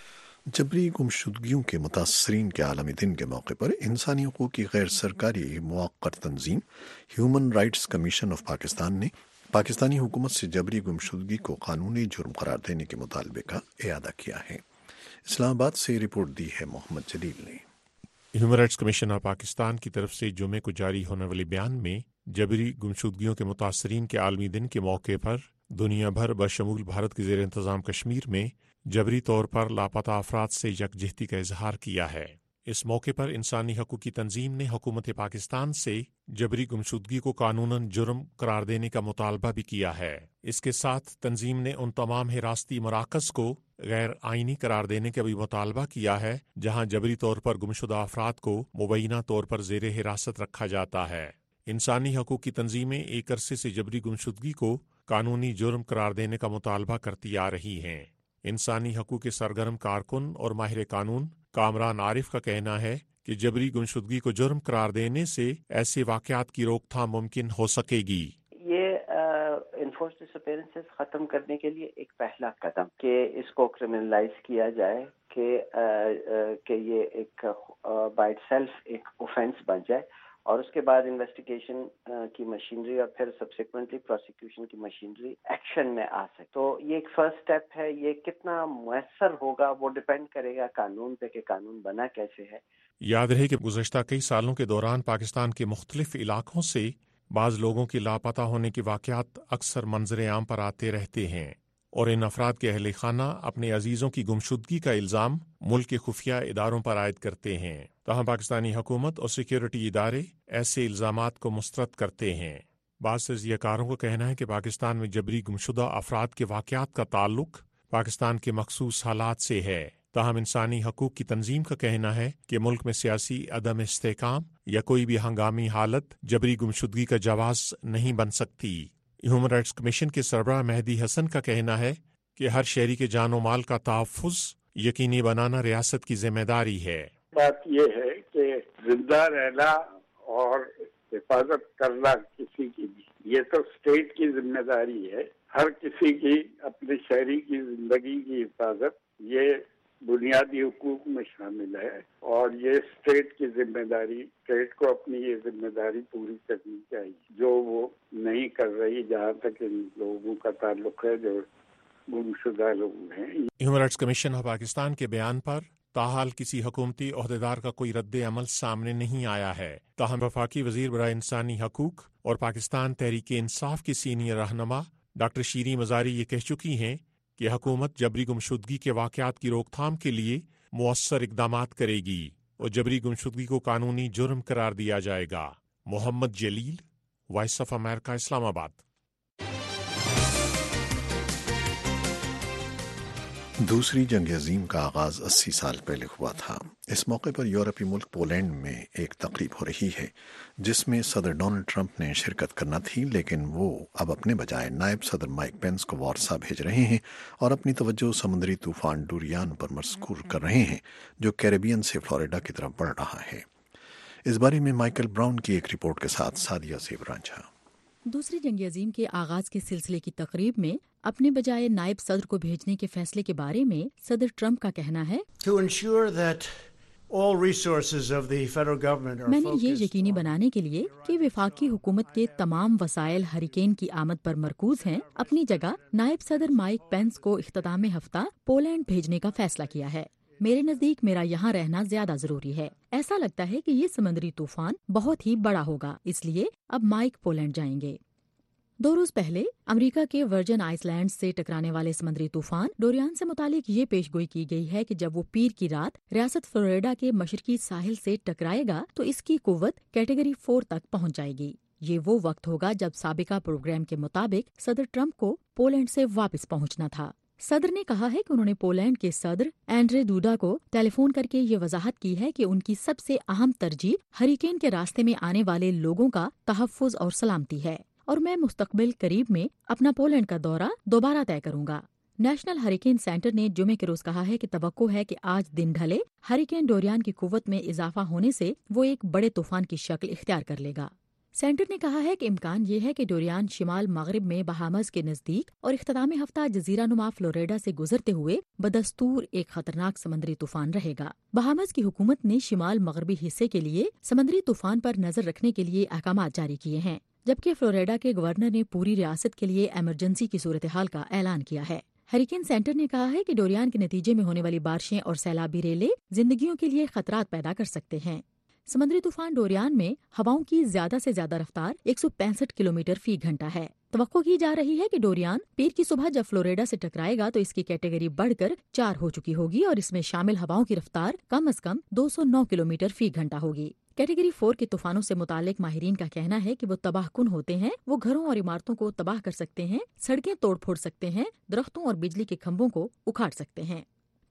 جبری گمشدگیوں کے متاثرین کے عالمی دن کے موقع پر انسانی حقوق کی غیر سرکاری موقر تنظیم human rights commission of Pakistan نے پاکستانی حکومت سے جبری گمشدگی کو قانونی جرم قرار دینے کے مطالبے کا اعادہ کیا ہے۔ اسلام آباد سے رپورٹ دی ہے محمد جلیل نے۔ Human rights commission of Pakistan کی طرف سے جمعے کو جاری ہونے والے بیان میں جبری گمشدگیوں کے متاثرین کے عالمی دن کے موقع پر دنیا بھر بشمول بھارت کے زیر انتظام کشمیر میں جبری طور پر لاپتہ افراد سے یکجہتی کا اظہار کیا ہے۔ اس موقع پر انسانی حقوق کی تنظیم نے حکومت پاکستان سے جبری گمشدگی کو قانوناً جرم قرار دینے کا مطالبہ بھی کیا ہے۔ اس کے ساتھ تنظیم نے ان تمام حراستی مراکز کو غیر آئینی قرار دینے کا بھی مطالبہ کیا ہے جہاں جبری طور پر گمشدہ افراد کو مبینہ طور پر زیر حراست رکھا جاتا ہے۔ इंसानी हकूक़ की तंजीमें एक अरसे से जबरी गुमशुदगी को कानूनी जुर्म करार देने का मुतालबा करती आ रही हैं। इंसानी हकूक़ के सरगर्म कारकुन और माहिर कानून कामरान आरिफ का कहना है कि जबरी गुमशुदगी को जुर्म करार देने से ऐसे वाक़यात की रोकथाम मुमकिन हो सकेगी। ये इन्फोर्स डिसअपीयरेंसेस खत्म करने के लिए एक पहला कदम कि इसको क्रिमिनलाइज किया जाए कि कि ये एक बाय इटसेल्फ एक ऑफेंस बन जाए और उसके बाद इन्वेस्टिगेशन की मशीनरी और फिर सब्सिक्वेंटली प्रोसिक्यूशन की मशीनरी एक्शन में आ सके। तो ये एक फर्स्ट स्टेप है। ये कितना मुयस्सर होगा वो डिपेंड करेगा कानून पे कि कानून बना कैसे है। याद रहे कि गुज़श्ता कई सालों के दौरान पाकिस्तान के मुख्तलिफ इलाकों से बाज़ लोगों के लापता होने के वाक़यात अक्सर मंजर आम पर आते रहते हैं और इन अफराद के अहले खाना अपने अजीज़ों की गुमशुदगी का इल्ज़ाम मुल्क के खुफिया इदारों पर आयद करते हैं। तहाँ पाकिस्तानी हुकूमत और सिक्योरिटी इदारे ऐसे इल्ज़ामात को मुस्तरद करते हैं। बाज़ तज़कियाकारों का कहना है कि पाकिस्तान में जबरी गुमशुदा अफराद के वाक़यात का ताल्लुक पाकिस्तान के मखसूस हालात से है। ताहम इंसानी हकूक़ की तंजीम का कहना है कि मुल्क में सियासी अदम इस्तेहकाम या कोई भी हंगामी हालत जबरी गुमशुदगी का जवाज़ नहीं बन सकती। ह्यूमन राइट्स कमीशन के सरबराह मेहदी हसन का कहना है कि हर शहरी के जानो माल का तहफ़्फ़ुज़ यकीनी बनाना रियासत की जिम्मेदारी है। बात यह है कि जिंदा रहना और हिफाजत करना किसी की भी, ये तो स्टेट की जिम्मेदारी है। हर किसी की अपने शहरी की जिंदगी की हिफाजत ये बुनियादी हुकूक में शामिल है और ये स्टेट की जिम्मेदारी, स्टेट को अपनी ये जिम्मेदारी पूरी करनी चाहिए जो वो नहीं कर रही, जहाँ तक इन लोगों का ताल्लुक है जो गुमशुदा लोग हैं। Human rights commission of Pakistan के बयान पर ताहाल किसी हुकूमती ओहदेदार का कोई रद्द अमल सामने नहीं आया है। ताहम वफाकी वजीर बराए इंसानी हकूक और पाकिस्तान तहरीक इंसाफ की सीनियर रहनुमा डॉक्टर शीरी मजारी ये कह चुकी हैं कि हुकूमत जबरी गुमशुदगी के वाक़यात की रोकथाम के लिए मुअस्सर इक़दामात करेगी और जबरी गुमशुदगी को कानूनी जुर्म करार दिया जाएगा। Mohammad Jalil, voice of America, Islamabad. दूसरी जंग अजीम का आगाज अस्सी साल पहले हुआ था। इस मौके पर यूरोपीय मुल्क पोलैंड में एक तकरीब हो रही है जिसमें सदर डोनाल्ड ट्रंप ने शिरकत करना थी, लेकिन वो अब अपने बजाय नायब सदर माइक पेंस को वारसा भेज रहे हैं और अपनी तवज्जो समुद्री तूफान डोरियान पर मर्कूज कर रहे हैं जो कैरेबियन से फ्लोरिडा की तरफ बढ़ रहा है। इस बारे में माइकल ब्राउन की एक रिपोर्ट के साथ सादिया सेबरांझा। दूसरी जंग अजीम के आगाज के सिलसिले की तकरीब में अपने बजाय नायब सदर को भेजने के फैसले के बारे में सदर ट्रंप का कहना है, मैंने ये यकीनी बनाने के लिए कि वफाकी हुकूमत के तमाम वसाइल हरिकेन की आमद पर मरकूज हैं, अपनी जगह नायब सदर माइक पेंस को इख्तिताम हफ्ता पोलैंड भेजने का फैसला किया है। मेरे नजदीक मेरा यहाँ रहना ज्यादा जरूरी है। ऐसा लगता है कि ये समुद्री तूफान बहुत ही बड़ा होगा, इसलिए अब माइक पोलैंड जाएंगे। दो रोज पहले अमेरिका के वर्जिन आइसलैंड से टकराने वाले समुद्री तूफान डोरियान से मुतालिक ये पेशगोई की गई है कि जब वो पीर की रात रियासत फ्लोरिडा के मशरकी साहिल से टकराएगा तो इसकी कुव्वत कैटेगरी फोर तक पहुँच जाएगी। ये वो वक्त होगा जब साबिका प्रोग्राम के मुताबिक सदर ट्रंप को पोलैंड से वापस पहुँचना था। सदर ने कहा है कि उन्होंने पोलैंड के सदर एंड्रे डूडा को टेलीफोन करके ये वजाहत की है कि उनकी सबसे अहम तरजीह हरिकेन के रास्ते में आने वाले लोगों का तहफ़्फ़ुज़ और सलामती है और मैं मुस्तकबिल करीब में अपना पोलैंड का दौरा दोबारा तय करूंगा। नेशनल हरिकेन सेंटर ने जुमे के रोज कहा है कि तवक्को है कि आज दिन ढले हरिकेन डोरियान की कुव्वत में इजाफा होने से वो एक बड़े तूफान की शक्ल इख्तियार कर लेगा। सेंटर ने कहा है कि इम्कान ये है कि डोरियान शिमाल मगरिब में बहामस के नजदीक और इख्तितामी हफ्ता जजीरा नुमा फ्लोरिडा से गुजरते हुए बदस्तूर एक खतरनाक समंदरी तूफान रहेगा। बहामस की हुकूमत ने शिमाल मगरबी हिस्से के लिए समंदरी तूफान पर नजर रखने के लिए अहकाम जारी किए हैं, जबकि फ्लोरिडा के गवर्नर ने पूरी रियासत के लिए इमरजेंसी की सूरत हाल का ऐलान किया है। हरिकेन सेंटर ने कहा है कि डोरियान के नतीजे में होने वाली बारिशें और सैलाबी रेले जिंदगियों के लिए खतरात पैदा कर सकते हैं। समुद्री तूफान डोरियान में हवाओं की ज्यादा से ज्यादा रफ्तार एक सौ पैंसठ किलोमीटर फी घंटा है। तवक्को की जा रही है कि डोरियान पीर की सुबह जब फ्लोरिडा से टकराएगा तो इसकी कैटेगरी बढ़कर चार हो चुकी होगी और इसमें शामिल हवाओं की रफ्तार कम अज कम दो सौ नौ किलोमीटर फी घंटा होगी। कैटेगरी फोर के तूफानों से मुतालिक माहिरीन का कहना है कि वो तबाहकुन होते हैं, वो घरों और इमारतों को तबाह कर सकते हैं, सड़कें तोड़ फोड़ सकते हैं, दरख्तों और बिजली के खंभों को उखाड़ सकते हैं।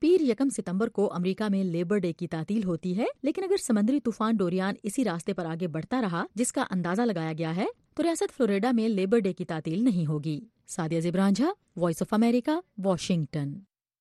پیر یکم ستمبر کو امریکہ میں لیبر ڈے کی تعطیل ہوتی ہے، لیکن اگر سمندری طوفان ڈوریان اسی راستے پر آگے بڑھتا رہا جس کا اندازہ لگایا گیا ہے تو ریاست فلوریڈا میں لیبر ڈے کی تعطیل نہیں ہوگی۔ Sadia Zabranjha, voice of America, Washington.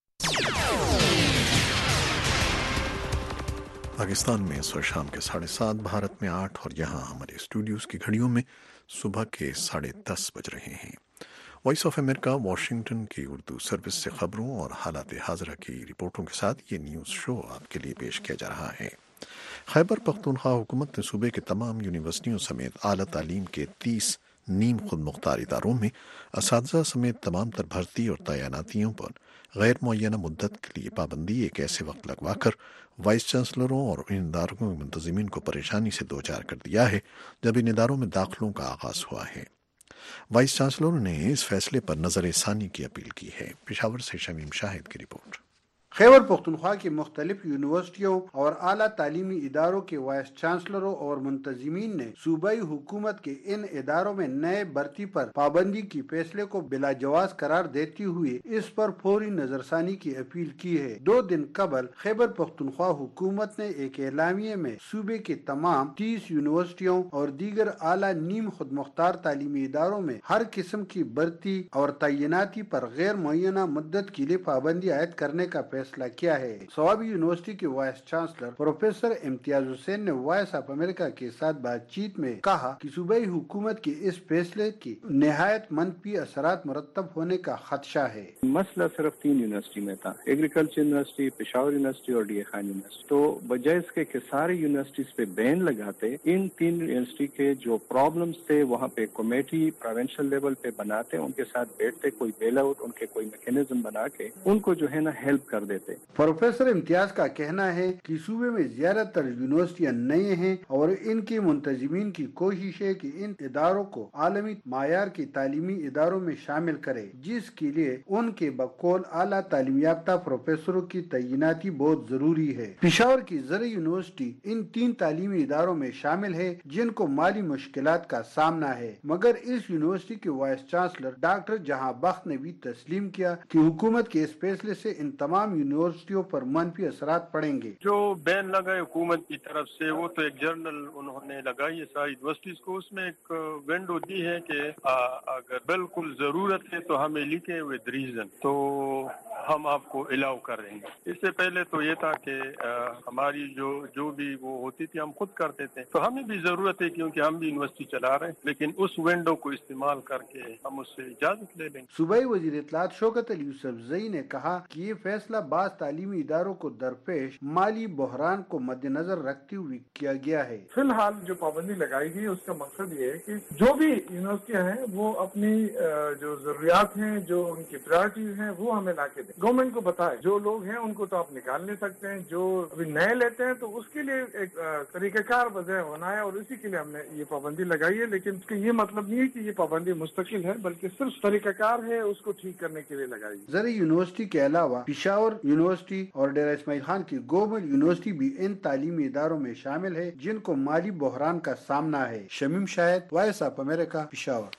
Pakistan میں اس وقت شام کے ساڑھے سات، بھارت میں آٹھ اور یہاں ہمارے اسٹوڈیوز کی گھڑیوں میں صبح کے ساڑھے دس بج رہے ہیں۔ وائس آف امریکہ واشنگٹن کی اردو سروس سے خبروں اور حالات حاضرہ کی رپورٹوں کے ساتھ یہ نیوز شو آپ کے لیے پیش کیا جا رہا ہے۔ خیبر پختونخوا حکومت نے صوبے کے تمام یونیورسٹیوں سمیت اعلیٰ تعلیم کے تیس نیم خود مختار اداروں میں اساتذہ سمیت تمام تر بھرتی اور تعیناتیوں پر غیر معینہ مدت کے لیے پابندی ایک ایسے وقت لگوا کر وائس چانسلروں اور ان اداروں کے منتظمین کو پریشانی سے دوچار کر دیا ہے جب ان اداروں میں داخلوں کا آغاز ہوا ہے۔ وائس چانسلروں نے اس فیصلے پر نظر ثانی کی اپیل کی ہے۔ پشاور سے شمیم شاہد کی رپورٹ۔ خیبر پختونخوا کی مختلف یونیورسٹیوں اور اعلیٰ تعلیمی اداروں کے وائس چانسلروں اور منتظمین نے صوبائی حکومت کے ان اداروں میں نئے بھرتی پر پابندی کی فیصلے کو بلا جواز قرار دیتے ہوئے اس پر فوری نظرثانی کی اپیل کی ہے۔ دو دن قبل خیبر پختونخوا حکومت نے ایک اعلامیے میں صوبے کے تمام تیس یونیورسٹیوں اور دیگر اعلیٰ نیم خود مختار تعلیمی اداروں میں ہر قسم کی بھرتی اور تعیناتی پر غیر معینہ مدت کے لیے پابندی عائد کرنے کا فیصلہ کیا ہے۔ سوابی یونیورسٹی کے vice chancellor professor Imtiaz Hussain نے وائس آف امریکہ کے ساتھ بات چیت میں کہا کہ صوبائی حکومت کے اس فیصلے کی نہایت منفی اثرات مرتب ہونے کا خدشہ ہے۔ مسئلہ صرف تین یونیورسٹی میں تھا، ایگریکلچر یونیورسٹی، پشاور یونیورسٹی اور ڈی اے خان یونیورسٹی، تو بجائے اس کے کہ ساری یونیورسٹیز پہ بین لگاتے، ان تین یونیورسٹی کے جو پرابلمس تھے وہاں پہ کمیٹی پروونشل لیول پہ بناتے، ان کے ساتھ بیٹھتے، کوئی بیل آؤٹ ان کے کوئی میکینزم بنا کے ان کو جو ہے نا ہیلپ کر دیتے۔ پروفیسر امتیاز کا کہنا ہے کہ صوبے میں زیادہ تر یونیورسٹیاں نئے ہیں اور ان کے منتظمین کی کوشش ہے کہ ان اداروں کو عالمی معیار کے تعلیمی اداروں میں شامل کرے، جس کے لیے ان کے بقول اعلیٰ تعلیم یافتہ پروفیسروں کی تعیناتی بہت ضروری ہے۔ پشاور کی زرعی یونیورسٹی ان تین تعلیمی اداروں میں شامل ہے جن کو مالی مشکلات کا سامنا ہے، مگر اس یونیورسٹی کے vice chancellor doctor Jahan Bakht نے بھی تسلیم کیا کہ حکومت کے اس فیصلے سے ان تمام یونیورسٹیوں پر منفی اثرات پڑیں گے۔ جو بین لگا حکومت کی طرف سے وہ تو ایک جرنل انہوں نے لگائی ہے ساری یونیورسٹیز کو، اس میں ایک ونڈو دی ہے کہ اگر بالکل ضرورت ہے تو ہمیں لکھیں ود ریزن، تو ہم آپ کو الاؤ کریں گے۔ اس سے پہلے تو یہ تھا کہ ہماری جو جو بھی وہ ہوتی تھی ہم خود کرتے تھے، تو ہمیں بھی ضرورت ہے کیونکہ ہم بھی یونیورسٹی چلا رہے ہیں، لیکن اس ونڈو کو استعمال کر کے ہم اس سے اجازت لے لیں گے۔ صوبائی وزیر اطلاعات شوکت علی یوسف زئی نے کہا کہ یہ فیصلہ بعض تعلیمی اداروں کو درپیش مالی بحران کو مد نظر رکھتے ہوئے کیا گیا ہے۔ فی الحال جو پابندی لگائی گئی اس کا مقصد یہ ہے کہ جو بھی یونیورسٹیاں ہیں وہ اپنی جو ضروریات ہیں، جو ان کی پرائرٹیز ہیں، وہ ہمیں لا کے دیں، گورنمنٹ کو بتائے۔ جو لوگ ہیں ان کو تو آپ نکال نہیں سکتے ہیں، جو ابھی نئے لیتے ہیں تو اس کے لیے ایک طریقہ کار وضع ہونا ہے اور اسی کے لیے ہم نے یہ پابندی لگائی ہے، لیکن اس کا یہ مطلب نہیں ہے کہ یہ پابندی مستقل ہے، بلکہ صرف طریقہ کار ہے، اس کو ٹھیک کرنے کے لیے لگائی ہے۔ زرعی یونیورسٹی کے علاوہ پشاور یونیورسٹی اور ڈیرہ اسماعیل خان کی گورنمنٹ یونیورسٹی بھی ان تعلیمی اداروں میں شامل ہے جن کو مالی بحران کا سامنا ہے۔ Shamim Shahid, voice of America, Peshawar.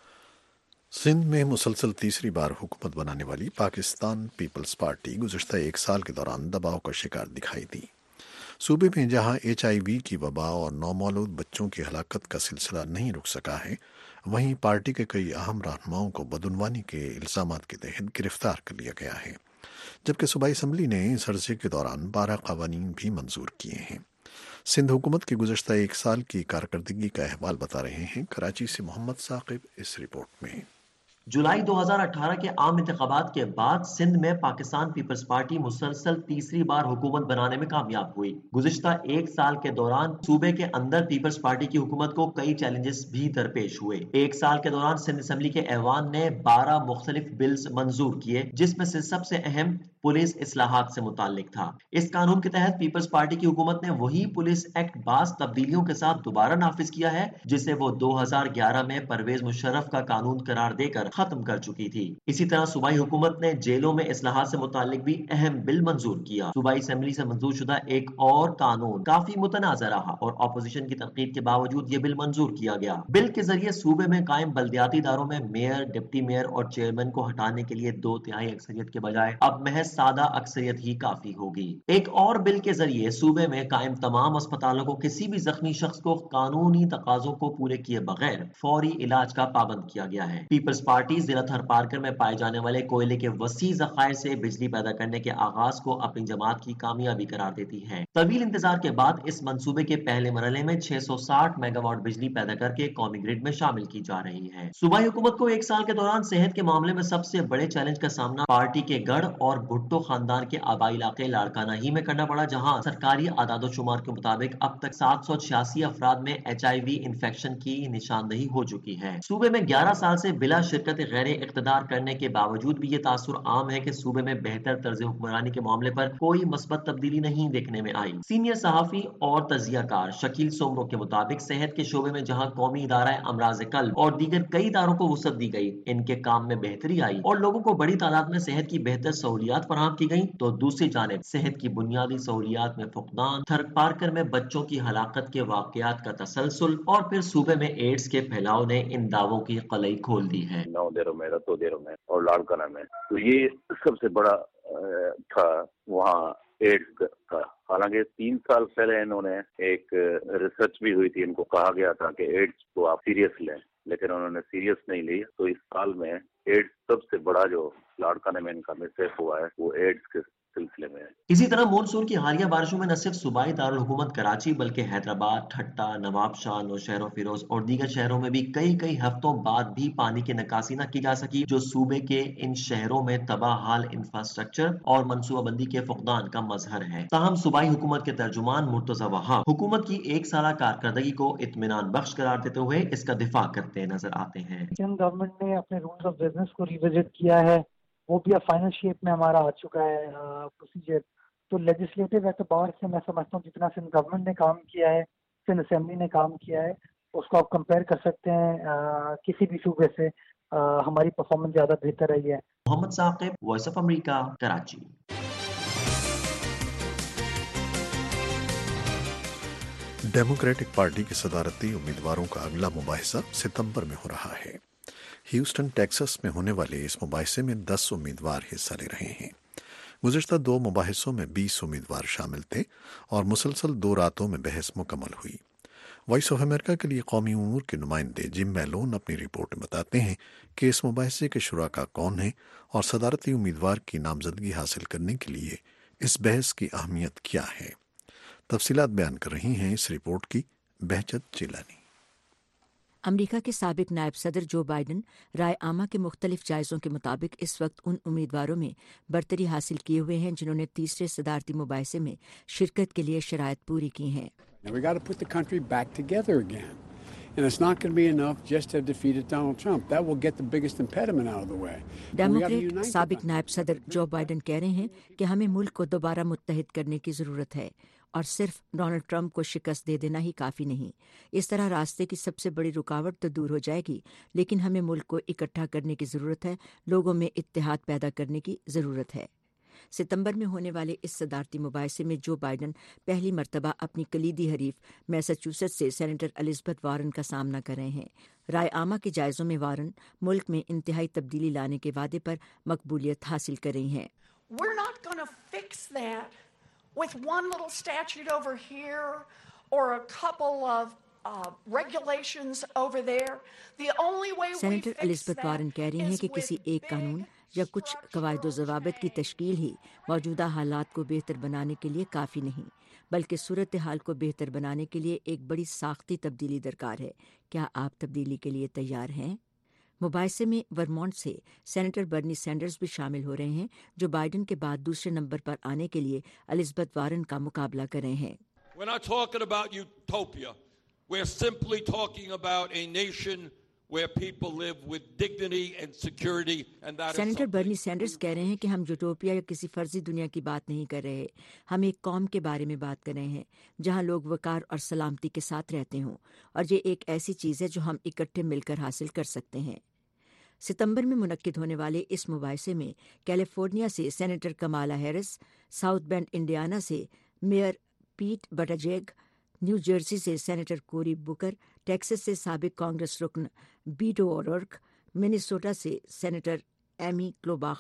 Sindh میں مسلسل تیسری بار حکومت بنانے والی پاکستان پیپلز پارٹی گزشتہ ایک سال کے دوران دباؤ کا شکار دکھائی دی۔ صوبے میں جہاں ایچ آئی وی کی وبا اور نومولود بچوں کی ہلاکت کا سلسلہ نہیں رک سکا ہے، وہیں پارٹی کے کئی اہم رہنماؤں کو بدعنوانی کے الزامات کے تحت گرفتار کر لیا گیا ہے، جبکہ صوبائی اسمبلی نے اس عرصے کے دوران بارہ قوانین بھی منظور کیے ہیں۔ سندھ حکومت کی گزشتہ ایک سال کی کارکردگی کا احوال بتا رہے ہیں کراچی سے محمد ثاقب اس رپورٹ میں۔ جولائی دو ہزار اٹھارہ کے عام انتخابات کے بعد سندھ میں پاکستان پیپلز پارٹی مسلسل تیسری بار حکومت بنانے میں کامیاب ہوئی۔ گزشتہ ایک سال کے دوران صوبے کے اندر پیپلز پارٹی کی حکومت کو کئی چیلنجز بھی درپیش ہوئے۔ ایک سال کے دوران سندھ اسمبلی کے ایوان نے بارہ مختلف بلز منظور کیے، جس میں سے سب سے اہم پولیس اصلاحات سے متعلق تھا۔ اس قانون کے تحت پیپلز پارٹی کی حکومت نے وہی پولیس ایکٹ بعض تبدیلیوں کے ساتھ دوبارہ نافذ کیا ہے جسے وہ دو ہزار گیارہ میں پرویز مشرف کا قانون قرار دے کر ختم کر چکی تھی۔ اسی طرح صوبائی حکومت نے جیلوں میں اصلاحات سے متعلق بھی اہم بل منظور کیا۔ صوبائی اسمبلی سے منظور شدہ ایک اور قانون کافی متنازع رہا اور اپوزیشن کی تنقید کے باوجود یہ بل منظور کیا گیا۔ بل کے ذریعے صوبے میں قائم بلدیاتی اداروں میں میئر، ڈپٹی میئر اور چیئرمین کو ہٹانے کے لیے دو تہائی اکثریت کے بجائے اب محض سادہ اکثریت ہی کافی ہوگی۔ ایک اور بل کے ذریعے صوبے میں قائم تمام اسپتالوں کو کسی بھی زخمی شخص کو قانونی تقاضوں کو پورے کیے بغیر فوری علاج کا پابند کیا گیا ہے۔ پیپلز پارٹی ضلع تھرپارکر میں پائے جانے والے کوئلے کے وسیع ذخائر سے بجلی پیدا کرنے کے آغاز کو اپنی جماعت کی کامیابی قرار دیتی ہے۔ طویل انتظار کے بعد اس منصوبے کے پہلے مرحلے میں چھ سو ساٹھ میگا واٹ بجلی پیدا کر کے قومی گرڈ میں شامل کی جا رہی ہے۔ صوبائی حکومت کو ایک سال کے دوران صحت کے معاملے میں سب سے بڑے چیلنج کا سامنا پارٹی کے گڑھ اور بھٹو خاندان کے آبائی علاقے لاڑکانہ ہی میں کرنا پڑا، جہاں سرکاری اعداد و شمار کے مطابق اب تک سات سو چھیاسی افراد میں ایچ آئی وی انفیکشن کی نشاندہی ہو چکی ہے۔ صوبے میں گیارہ سال سے بلا شرکت غیر اقتدار کرنے کے باوجود بھی یہ تاثر عام ہے کہ صوبے میں بہتر طرز حکمرانی کے معاملے پر کوئی مثبت تبدیلی نہیں دیکھنے میں آئی۔ سینئر صحافی اور تجزیہ کار شکیل سومرو کے مطابق صحت کے شعبے میں جہاں قومی ادارہ امراض قلب اور دیگر کئی اداروں کو وسعت دی گئی، ان کے کام میں بہتری آئی اور لوگوں کو بڑی تعداد میں صحت کی بہتر سہولیات فراہم کی گئیں، تو دوسری جانب صحت کی بنیادی سہولیات میں فقدان، تھرپارکر میں بچوں کی ہلاکت کے واقعات کا تسلسل اور پھر صوبے میں ایڈز کے پھیلاؤ نے ان دعووں کی قلعی کھول دی ہے۔ نو دیروں میں رتو دیروں میں اور لاڑکانہ میں تو یہ سب سے بڑا تھا وہاں ایڈز کا۔ حالانکہ تین سال پہلے انہوں نے ایک ریسرچ بھی ہوئی تھی، ان کو کہا گیا تھا کہ ایڈز کو آپ سیریس لیں، لیکن انہوں نے سیریس نہیں لی۔ تو اس سال میں ایڈز سب سے بڑا جو لاڑکانہ میں ان کا مسیف ہوا ہے وہ ایڈز کے سلسلے میں ہے۔ اسی طرح مونسون کی حالیہ بارشوں میں نہ صرف صوبائی دارالحکومت کراچی بلکہ حیدرآباد، ٹھٹہ، نواب شاہ، نوشہر و فیروز اور دیگر شہروں میں بھی کئی کئی ہفتوں بعد بھی پانی کی نکاسی نہ کی جا سکی، جو صوبے کے ان شہروں میں تباہ حال انفراسٹرکچر اور منصوبہ بندی کے فقدان کا مظہر ہے۔ تاہم صوبائی حکومت کے ترجمان مرتضی وہاب حکومت کی ایک سالہ کارکردگی کو اطمینان بخش قرار دیتے ہوئے اس کا دفاع کرتے نظر آتے ہیں۔ گورنمنٹ نے اپنے رولز آف بزنس کو ریوزٹ کیا ہے، وہ بھی اب فائنل شیپ میں ہمارا آ چکا ہے پروسیجر۔ تو لیجسلیٹو اعتبار سے میں سمجھتا ہوں جتنا سندھ گورنمنٹ نے کام کیا ہے، سندھ اسمبلی نے کام کیا ہے، اس کو آپ کمپیئر کر سکتے ہیں کسی بھی صوبے سے، ہماری پرفارمنس زیادہ بہتر رہی ہے۔ Muhammad Saqib, voice of America, Karachi. Democratic party کے صدارتی امیدواروں کا اگلا مباحثہ ستمبر میں ہو رہا ہے۔ ہیوسٹن ٹیکساس میں ہونے والے اس مباحثے میں دس امیدوار حصہ لے رہے ہیں۔ گزشتہ دو مباحثوں میں بیس امیدوار شامل تھے اور مسلسل دو راتوں میں بحث مکمل ہوئی۔ وائس آف امریکہ کے لیے قومی امور کے نمائندے جم میلون اپنی رپورٹ میں بتاتے ہیں کہ اس مباحثے کے شرکاء کون ہیں اور صدارتی امیدوار کی نامزدگی حاصل کرنے کے لیے اس بحث کی اہمیت کیا ہے۔ تفصیلات بیان کر رہی ہیں اس رپورٹ کی بہجت چیلانی۔ امریکہ کے سابق نائب صدر جو بائیڈن رائے عامہ کے مختلف جائزوں کے مطابق اس وقت ان امیدواروں میں برتری حاصل کیے ہوئے ہیں جنہوں نے تیسرے صدارتی مباحثے میں شرکت کے لیے شرائط پوری کی ہیں۔ ڈیموکریٹ سابق نائب صدر جو بائیڈن کہہ رہے ہیں کہ ہمیں ملک کو دوبارہ متحد کرنے کی ضرورت ہے اور صرف ڈونلڈ ٹرمپ کو شکست دے دینا ہی کافی نہیں۔ اس طرح راستے کی سب سے بڑی رکاوٹ تو دور ہو جائے گی، لیکن ہمیں ملک کو اکٹھا کرنے کی ضرورت ہے، لوگوں میں اتحاد پیدا کرنے کی ضرورت ہے۔ ستمبر میں ہونے والے اس صدارتی مباحثے میں جو بائیڈن پہلی مرتبہ اپنی کلیدی حریف میساچوسیٹس سے سینیٹر الزبتھ وارن کا سامنا کر رہے ہیں۔ رائے عامہ کے جائزوں میں وارن ملک میں انتہائی تبدیلی لانے کے وعدے پر مقبولیت حاصل کر رہی ہیں۔ We're not going to fix that with one little statute over here or a couple of uh, regulations over there. The only way we senator fix Elizabeth Warren کہہ رہی ہیں کہ کسی ایک قانون یا کچھ قواعد و ضوابط کی تشکیل ہی موجودہ حالات کو بہتر بنانے کے لیے کافی نہیں، بلکہ صورتحال کو بہتر بنانے کے لیے ایک بڑی ساختی تبدیلی درکار ہے۔ کیا آپ تبدیلی کے لیے تیار ہیں؟ مباحثے میں ورمونٹ سے سینیٹر برنی سینڈرز بھی شامل ہو رہے ہیں، جو بائیڈن کے بعد دوسرے نمبر پر آنے کے لیے الزبتھ وارن کا مقابلہ کر رہے ہیں۔ We're not talking about utopia. We're simply talking about a nation where people live with dignity and security, and that is senator Bernie Sanders کہہ رہے ہیں کہ ہم یوٹوپیا یا کسی فرضی دنیا کی بات نہیں کر رہے، ہم ایک قوم کے بارے میں بات کر رہے ہیں جہاں لوگ وقار اور سلامتی کے ساتھ رہتے ہوں، اور یہ ایک ایسی چیز ہے جو ہم اکٹھے مل کر حاصل کر سکتے ہیں۔ ستمبر میں منعقد ہونے والے اس مباحثے میں کیلیفورنیا سے senator Kamala Harris, South Bend Indiana سے mayor Pete Buttigieg, New Jersey سے سینیٹر کوری بوکر، ٹیکسس سے سابق کانگریس رکن بیٹو اوورک، منیسوٹا سے سینیٹر ایمی کلوباخر،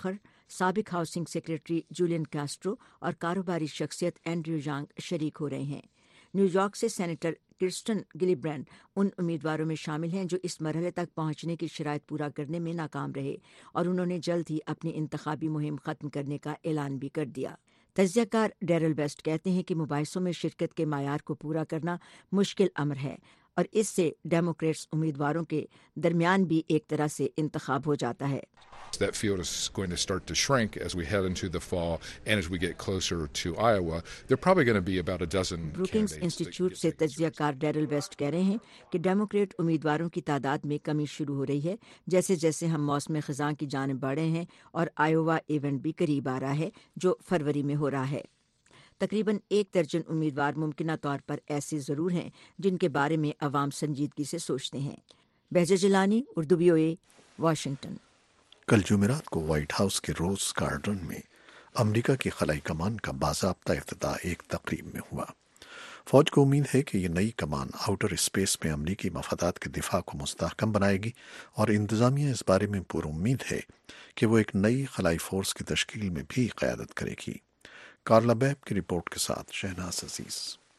سابق ہاؤسنگ سیکرٹری جولین کاسٹرو اور کاروباری شخصیت اینڈریو یانگ شریک ہو رہے ہیں۔ نیو یارک سے سینیٹر کرسٹن گلیبرینڈ ان امیدواروں میں شامل ہیں جو اس مرحلے تک پہنچنے کی شرائط پورا کرنے میں ناکام رہے اور انہوں نے جلد ہی اپنی انتخابی مہم ختم کرنے کا اعلان بھی کر دیا۔ تجزیہ کار ڈیرل بیسٹ کہتے ہیں کہ مباحثوں میں شرکت کے معیار کو پورا کرنا مشکل امر ہے اور اس سے ڈیموکریٹس امیدواروں کے درمیان بھی ایک طرح سے انتخاب ہو جاتا ہے۔ That field is going to start to shrink as we head into the fall, and as we get closer to Iowa, there are probably going to be about a dozen Brookings institute سے تجزیہ کار ڈیرل بیسٹ کہہ رہے ہیں کہ ڈیموکریٹ امیدواروں کی تعداد میں کمی شروع ہو رہی ہے جیسے جیسے ہم موسم خزاں کی جانب بڑھے ہیں اور آئیوا ایونٹ بھی قریب آ رہا ہے جو فروری میں ہو رہا ہے۔ تقریباً ایک درجن امیدوار ممکنہ طور پر ایسے ضرور ہیں جن کے بارے میں عوام سنجیدگی سے سوچتے ہیں۔ Behja Jilani, Urdu V O A, Washington. کل جمعرات کو وائٹ ہاؤس کے روز گارڈن میں امریکہ کی خلائی کمان کا باضابطہ افتتاح ایک تقریب میں ہوا۔ فوج کو امید ہے کہ یہ نئی کمان آؤٹر اسپیس میں امریکی مفادات کے دفاع کو مستحکم بنائے گی اور انتظامیہ اس بارے میں پر امید ہے کہ وہ ایک نئی خلائی فورس کی تشکیل میں بھی قیادت کرے گی۔ کارلا بیب کی رپورٹ کے ساتھ شہناز عزیز۔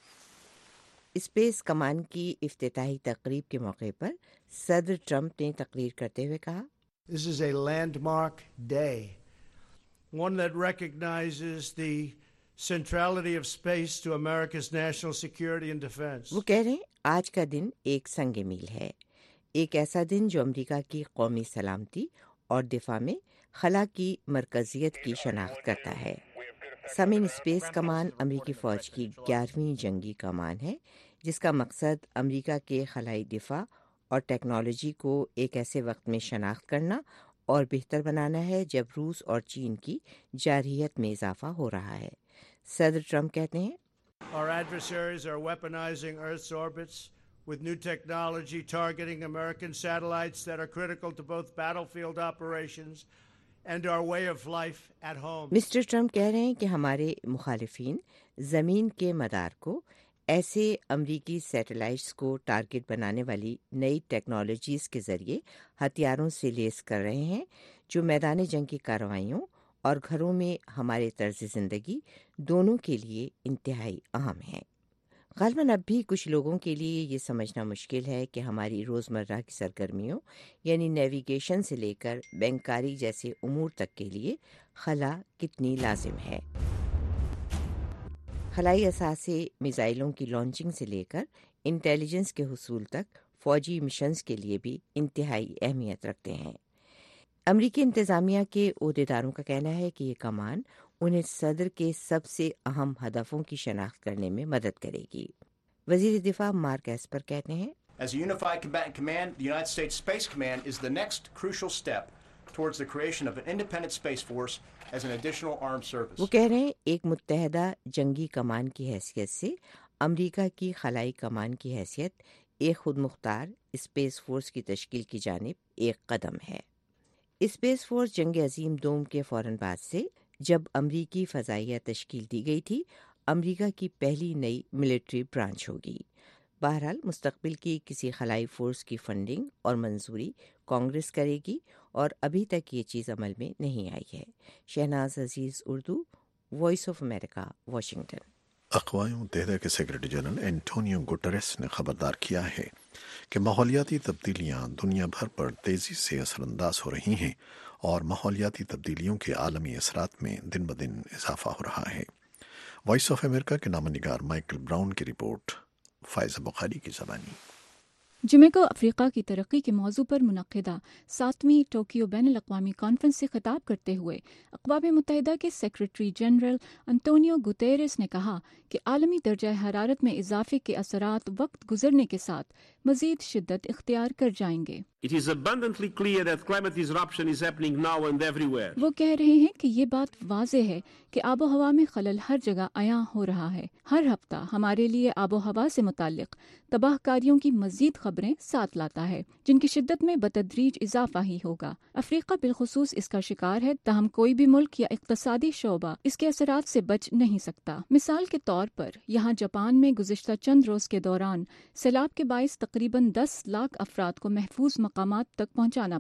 اسپیس کمان کی افتتاحی تقریب کے موقع پر صدر ٹرمپ نے تقریر کرتے ہوئے کہا، This is a landmark day, one that recognizes the centrality of space to America's national security and defense. وہ کہہ رہے ہیں آج کا دن ایک سنگ میل ہے، ایک ایسا دن جو امریکہ کی قومی سلامتی اور دفاع میں خلا کی مرکزیت کی شناخت کرتا ہے۔ سامعین، اسپیس کمان امریکی فوج کی گیارہویں جنگی کمان ہے جس کا مقصد امریکہ کے خلائی دفاع اور ٹیکنالوجی کو ایک ایسے وقت میں شناخت کرنا اور بہتر بنانا ہے جب روس اور چین کی جارحیت میں اضافہ ہو رہا ہے۔ صدر ٹرمپ کہتے ہیں، Our adversaries are weaponizing Earth's orbits with new technology targeting American satellites that are critical to both battlefield operations and our way of life at home. Mister Trump کہہ رہے ہیں کہ ہمارے مخالفین زمین کے مدار کو ایسے امریکی سیٹلائٹس کو ٹارگٹ بنانے والی نئی ٹیکنالوجیز کے ذریعے ہتھیاروں سے لیس کر رہے ہیں جو میدان جنگ کی کارروائیوں اور گھروں میں ہمارے طرز زندگی دونوں کے لیے انتہائی اہم ہیں۔ غالباً اب بھی کچھ لوگوں کے لیے یہ سمجھنا مشکل ہے کہ ہماری روزمرہ کی سرگرمیوں یعنی نیویگیشن سے لے کر بینکاری جیسے امور تک کے لیے خلا کتنی لازم ہے۔ خلائی اثاثے میزائلوں کی لانچنگ سے لے کر انٹیلیجنس کے حصول تک فوجی مشنز کے لیے بھی انتہائی اہمیت رکھتے ہیں۔ امریکی انتظامیہ کے عہدیداروں کا کہنا ہے کہ یہ کمان انہیں صدر کے سب سے اہم ہدفوں کی شناخت کرنے میں مدد کرے گی۔ وزیر دفاع مارک ایسپر کہتے ہیں، As a unified combatant command, the United States Space Command is the next crucial step towards the creation of an independent space force as an additional armed service. وہ کہہ رہے ہیں ایک متحدہ جنگی کمان کی حیثیت سے امریکہ کی خلائی کمان کی حیثیت ایک خود مختار اسپیس فورس کی تشکیل کی جانب ایک قدم ہے۔ اسپیس فورس جنگ عظیم دوم کے فوراً بعد سے جب امریکی فضائیہ تشکیل دی گئی تھی امریکہ کی پہلی نئی ملٹری برانچ ہوگی۔ بہرحال مستقبل کی کسی خلائی فورس کی فنڈنگ اور منظوری کانگریس کرے گی اور ابھی تک یہ چیز عمل میں نہیں آئی ہے۔ Shahnaz Aziz, Urdu, voice of America, Washington. اقوام متحدہ کے سیکرٹری جنرل اینٹونیو گوٹریس نے خبردار کیا ہے کہ ماحولیاتی تبدیلیاں دنیا بھر پر تیزی سے اثر انداز ہو رہی ہیں اور ماحولیاتی تبدیلیوں کے عالمی اثرات میں دن بدن اضافہ ہو رہا ہے۔ وائس آف امریکہ کے نامہ نگار مائیکل براؤن کی رپورٹ، فائزہ بخاری کی زبانی۔ جمعے کو افریقہ کی ترقی کے موضوع پر منعقدہ ساتویں ٹوکیو بین الاقوامی کانفرنس سے خطاب کرتے ہوئے اقوام متحدہ کے سیکرٹری جنرل انطونیو گوتیرس نے کہا کہ عالمی درجہ حرارت میں اضافے کے اثرات وقت گزرنے کے ساتھ مزید شدت اختیار کر جائیں گے۔ It is abundantly clear that climate disruption is happening now and everywhere. وہ کہہ رہے ہیں کہ یہ بات واضح ہے کہ آب و ہوا میں خلل ہر جگہ عیاں ہو رہا ہے۔ ہر ہفتہ ہمارے لیے آب و ہوا سے متعلق تباہ کاریوں کی مزید خبریں ساتھ لاتا ہے جن کی شدت میں بتدریج اضافہ ہی ہوگا۔ افریقہ بالخصوص اس کا شکار ہے، تاہم کوئی بھی ملک یا اقتصادی شعبہ اس کے اثرات سے بچ نہیں سکتا۔ مثال کے طور پر یہاں جاپان میں گزشتہ چند روز کے دوران سیلاب کے باعث تقریباً دس لاکھ افراد کو محفوظ مقامات تک پہنچانا پڑا۔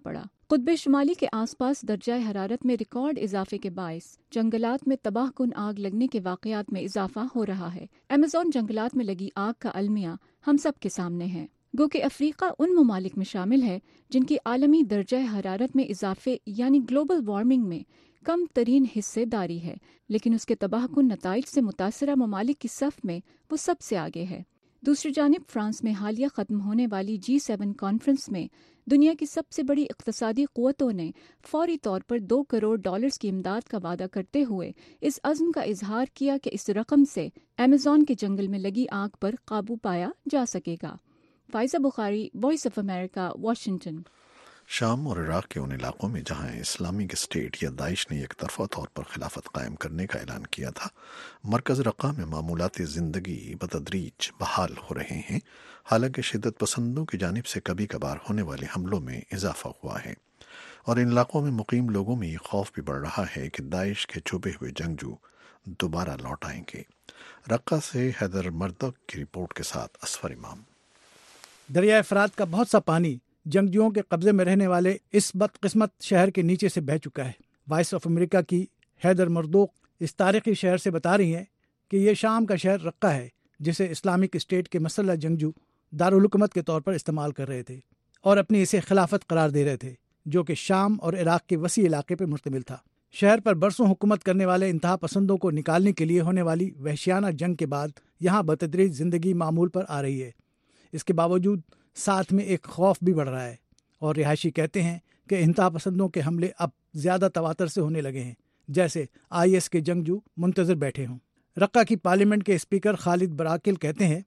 قطب شمالی کے آس پاس درجہ حرارت میں ریکارڈ اضافے کے باعث جنگلات میں تباہ کن آگ لگنے کے واقعات میں اضافہ ہو رہا ہے۔ ایمیزون جنگلات میں لگی آگ کا المیہ ہم سب کے سامنے ہے۔ گو کہ افریقہ ان ممالک میں شامل ہے جن کی عالمی درجہ حرارت میں اضافے یعنی گلوبل وارمنگ میں کم ترین حصے داری ہے، لیکن اس کے تباہ کن نتائج سے متاثرہ ممالک کی صف میں وہ سب سے آگے ہے۔ دوسری جانب فرانس میں حالیہ ختم ہونے والی جی سیون کانفرنس میں دنیا کی سب سے بڑی اقتصادی قوتوں نے فوری طور پر دو کروڑ ڈالرز کی امداد کا وعدہ کرتے ہوئے اس عزم کا اظہار کیا کہ اس رقم سے ایمیزون کے جنگل میں لگی آگ پر قابو پایا جا سکے گا۔ Faiza Bukhari, voice of America, Washington. شام اور عراق کے ان علاقوں میں جہاں اسلامک اسٹیٹ یا داعش نے یک طرفہ طور پر خلافت قائم کرنے کا اعلان کیا تھا، مرکز رقہ میں معمولات زندگی بتدریج بحال ہو رہے ہیں، حالانکہ شدت پسندوں کی جانب سے کبھی کبھار ہونے والے حملوں میں اضافہ ہوا ہے، اور ان علاقوں میں مقیم لوگوں میں یہ خوف بھی بڑھ رہا ہے کہ داعش کے چھپے ہوئے جنگجو دوبارہ لوٹ آئیں گے۔ رقہ سے حیدر مردک کی رپورٹ کے ساتھ اسفر امام۔ دریائے فرات کا بہت سا پانی جنگجوؤں کے قبضے میں رہنے والے اس بدقسمت شہر کے نیچے سے بہہ چکا ہے۔ وائس آف امریکہ کی حیدر مردوق اس تاریخی شہر سے بتا رہی ہیں کہ یہ شام کا شہر رقہ ہے جسے اسلامک اسٹیٹ کے مسلح جنگجو دارالحکومت کے طور پر استعمال کر رہے تھے اور اپنی اسے خلافت قرار دے رہے تھے، جو کہ شام اور عراق کے وسیع علاقے پر مشتمل تھا۔ شہر پر برسوں حکومت کرنے والے انتہا پسندوں کو نکالنے کے لیے ہونے والی وحشیانہ جنگ کے بعد یہاں بتدریج زندگی معمول پر آ رہی ہے۔ اس کے باوجود ساتھ میں ایک خوف بھی بڑھ رہا ہے، اور رہائشی کہتے ہیں کہ انتہا پسندوں کے حملے اب زیادہ تواتر سے ہونے لگے ہیں، جیسے آئی ایس کے جنگجو منتظر بیٹھے ہوں۔ رقہ کی پارلیمنٹ کے اسپیکر خالد براکل کہتے ہیں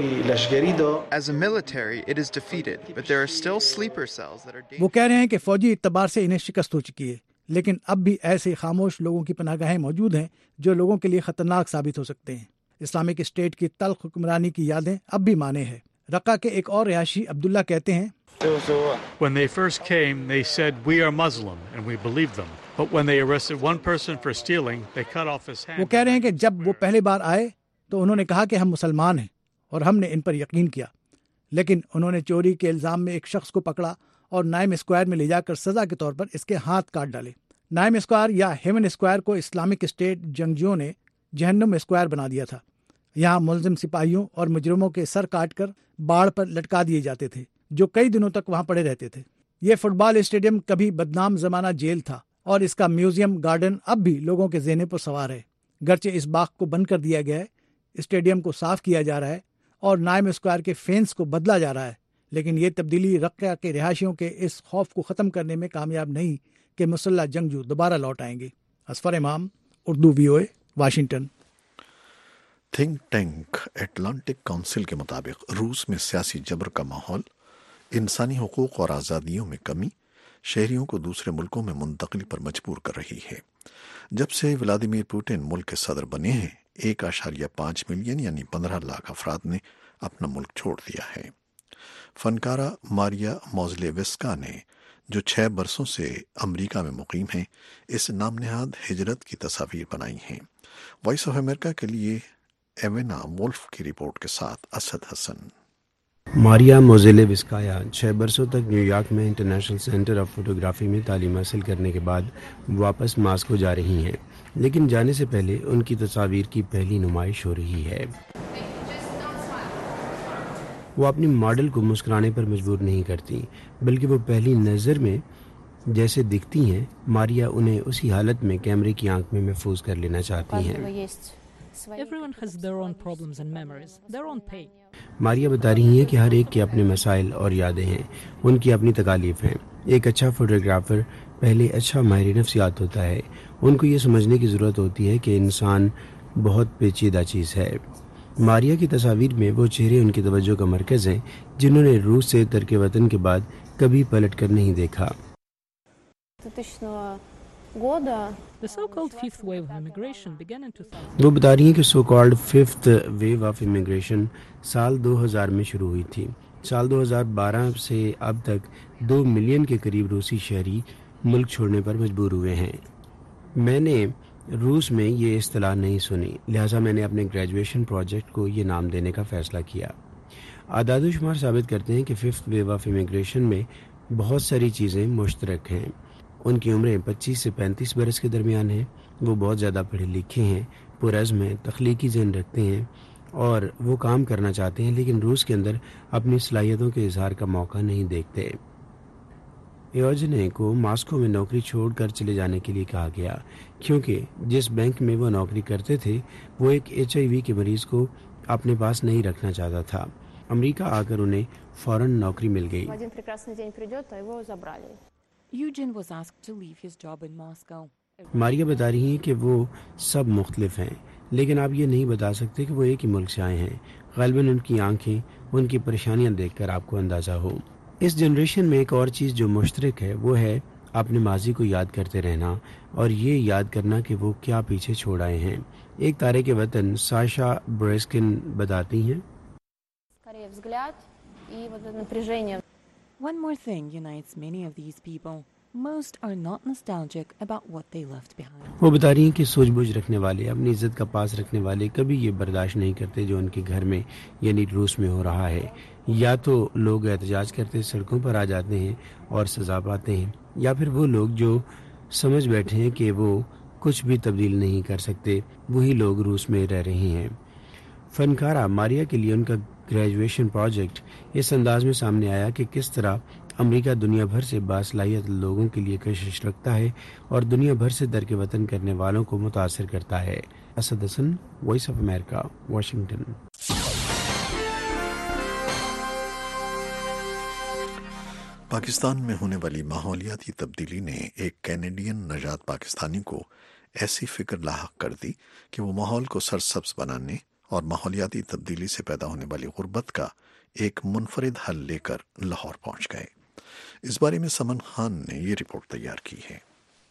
وہ کہہ رہے ہیں کہ فوجی اعتبار سے انہیں شکست ہو چکی ہے، لیکن اب بھی ایسے خاموش لوگوں کی پناہ گاہیں موجود ہیں جو لوگوں کے لیے خطرناک ثابت ہو سکتے ہیں۔ اسلامک اسٹیٹ کی تلخ حکمرانی کی یادیں اب بھی مانے ہیں۔ رقہ کے ایک اور رہائشی عبداللہ کہتے ہیں When they first came, they said, "We are Muslim," and we believed them. But when they arrested one person for stealing, they cut off his hand. وہ کہہ رہے ہیں کہ جب وہ پہلے بار آئے تو انہوں نے کہا کہ ہم مسلمان ہیں اور ہم نے ان پر یقین کیا، لیکن انہوں نے چوری کے الزام میں ایک شخص کو پکڑا اور نائم اسکوائر میں لے جا کر سزا کے طور پر اس کے ہاتھ کاٹ ڈالے۔ نائم اسکوائر یا ہیون اسکوائر کو اسلامک اسٹیٹ جنگجوؤں نے جہنم اسکوائر بنا دیا تھا۔ یہاں ملزم سپاہیوں اور مجرموں کے سر کاٹ کر باڑ پر لٹکا دیے جاتے تھے، جو کئی دنوں تک وہاں پڑے رہتے تھے۔ یہ فٹ بال اسٹیڈیم کبھی بدنام زمانہ جیل تھا، اور اس کا میوزیم گارڈن اب بھی لوگوں کے ذہن پر سوار ہے۔ گرچہ اس باغ کو بند کر دیا گیا ہے، اسٹیڈیم کو صاف کیا جا رہا ہے اور نائم اسکوائر کے فینس کو بدلا جا رہا ہے، لیکن یہ تبدیلی رقہ کے رہائشیوں کے اس خوف کو ختم کرنے میں کامیاب نہیں کہ مسلح جنگجو دوبارہ لوٹ آئیں گے۔ Asfar Imam, Urdu V O A, Washington. Think tank Atlantic Council کے مطابق روس میں سیاسی جبر کا ماحول، انسانی حقوق اور آزادیوں میں کمی شہریوں کو دوسرے ملکوں میں منتقلی پر مجبور کر رہی ہے۔ جب سے ولادیمیر پوٹن ملک کے صدر بنے ہیں، ایک اشاریہ پانچ ملین یعنی پندرہ لاکھ افراد نے اپنا ملک چھوڑ دیا ہے۔ فنکارہ ماریا موزلیوسکا نے، جو چھ برسوں سے امریکہ میں مقیم ہیں، اس نام نہاد ہجرت کی تصاویر بنائی ہیں۔ وائس آف امریکہ کے لیے ایوینا وولف کی رپورٹ کے ساتھ اسد حسن۔ ماریا موزلیوسکایا چھ برسوں تک نیو یارک میں انٹرنیشنل سینٹر آف فوٹوگرافی میں تعلیم حاصل کرنے کے بعد واپس ماسکو جا رہی ہیں، لیکن جانے سے پہلے ان کی تصاویر کی پہلی نمائش ہو رہی ہے۔ وہ اپنی ماڈل کو مسکرانے پر مجبور نہیں کرتی، بلکہ وہ پہلی نظر میں جیسے دکھتی ہیں، ماریا انہیں اسی حالت میں کیمرے کی آنکھ میں محفوظ کر لینا چاہتی ہیں۔ Everyone has their own problems and memories, their own pain. ماریا بتا رہی ہیں کہ ہر ایک کے اپنے مسائل اور یادیں ہیں، ان کی اپنی تکالیف ہیں۔ ایک اچھا فوٹوگرافر پہلے اچھا ماہر نفسیات ہوتا ہے، ان کو یہ سمجھنے کی ضرورت ہوتی ہے کہ انسان بہت پیچیدہ چیز ہے۔ ماریا کی تصاویر میں وہ چہرے ان کی توجہ کا مرکز ہیں جنہوں نے روس سے ترک وطن کے بعد کبھی پلٹ کر نہیں دیکھا۔ The so-called fifth wave of immigration began in two thousand. وہ بتا رہی ہیں کہ so called fifth wave of immigration سال دو ہزار میں شروع ہوئی تھی۔ سال دو ہزار بارہ سے اب تک دو ملین کے قریب روسی شہری ملک چھوڑنے پر مجبور ہوئے ہیں۔ میں نے روس میں یہ اصطلاح نہیں سنی، لہٰذا میں نے اپنے گریجویشن پروجیکٹ کو یہ نام دینے کا فیصلہ کیا۔ اعداد و شمار ثابت کرتے ہیں کہ ففتھ ویو آف امیگریشن میں بہت ساری چیزیں مشترک ہیں. ان کی عمریں پچیس سے پینتیس برس کے درمیان ہیں. وہ بہت زیادہ پڑھے لکھے ہیں، پرعزم ہیں، تخلیقی ذہن رکھتے ہیں اور وہ کام کرنا چاہتے ہیں، لیکن روس کے اندر اپنی صلاحیتوں کے اظہار کا موقع نہیں دیکھتے. ایوجنے کو ماسکو میں نوکری چھوڑ کر چلے جانے کے لیے کہا گیا کیونکہ جس بینک میں وہ نوکری کرتے تھے وہ ایک ایچ آئی وی کے مریض کو اپنے پاس نہیں رکھنا چاہتا تھا. امریکہ آ کر انہیں فوراً نوکری مل گئی. Eugene was asked to leave his job in Moscow. ماریا بتا رہی ہیں کہ وہ سب مختلف ہیں، لیکن آپ یہ نہیں بتا سکتے کہ وہ ایک ہی ملک سے آئے ہیں. غالباً ان کی آنکھیں، ان کی پریشانیاں دیکھ کر آپ کو اندازہ ہو. اس جنریشن میں ایک اور چیز جو مشترک ہے وہ ہے اپنے ماضی کو یاد کرتے رہنا اور یہ یاد کرنا کہ وہ کیا پیچھے چھوڑ آئے ہیں. ایک تارک وطن ساشا بریسکن بتاتی ہیں، One more thing unites many of these people. Most are not nostalgic about what they left behind. وہ بتا رہی ہیں کہ سوچ بوجھ رکھنے والے، اپنی عزت کا پاس رکھنے والے کبھی یہ برداشت نہیں کرتے جو ان کے گھر میں یعنی روس میں ہو رہا ہے. یا تو لوگ احتجاج کرتے سڑکوں پر آ جاتے ہیں اور سزا پاتے ہیں، یا پھر وہ لوگ جو سمجھ بیٹھے ہیں کہ وہ کچھ بھی تبدیل نہیں کر سکتے وہی لوگ روس میں رہ رہے ہیں. فنکارہ ماریا کے لیے ان کا گریجویشن پروجیکٹ اس انداز میں سامنے آیا کہ کس طرح امریکہ دنیا بھر سے باصلاحیت لوگوں کے لیے کشش رکھتا ہے اور دنیا بھر سے ترک وطن کرنے والوں کو متاثر کرتا ہے. Asad Hassan, voice of America, Washington. Pakistan میں ہونے والی ماحولیاتی تبدیلی نے ایک کینیڈین نژاد پاکستانی کو ایسی فکر لاحق کر دی کہ وہ ماحول کو سرسبز بنانے اور ماحولیاتی تبدیلی سے پیدا ہونے والی غربت کا ایک منفرد حل لے کر لاہور پہنچ گئے. اس بارے میں سمن خان نے یہ رپورٹ تیار کی ہے.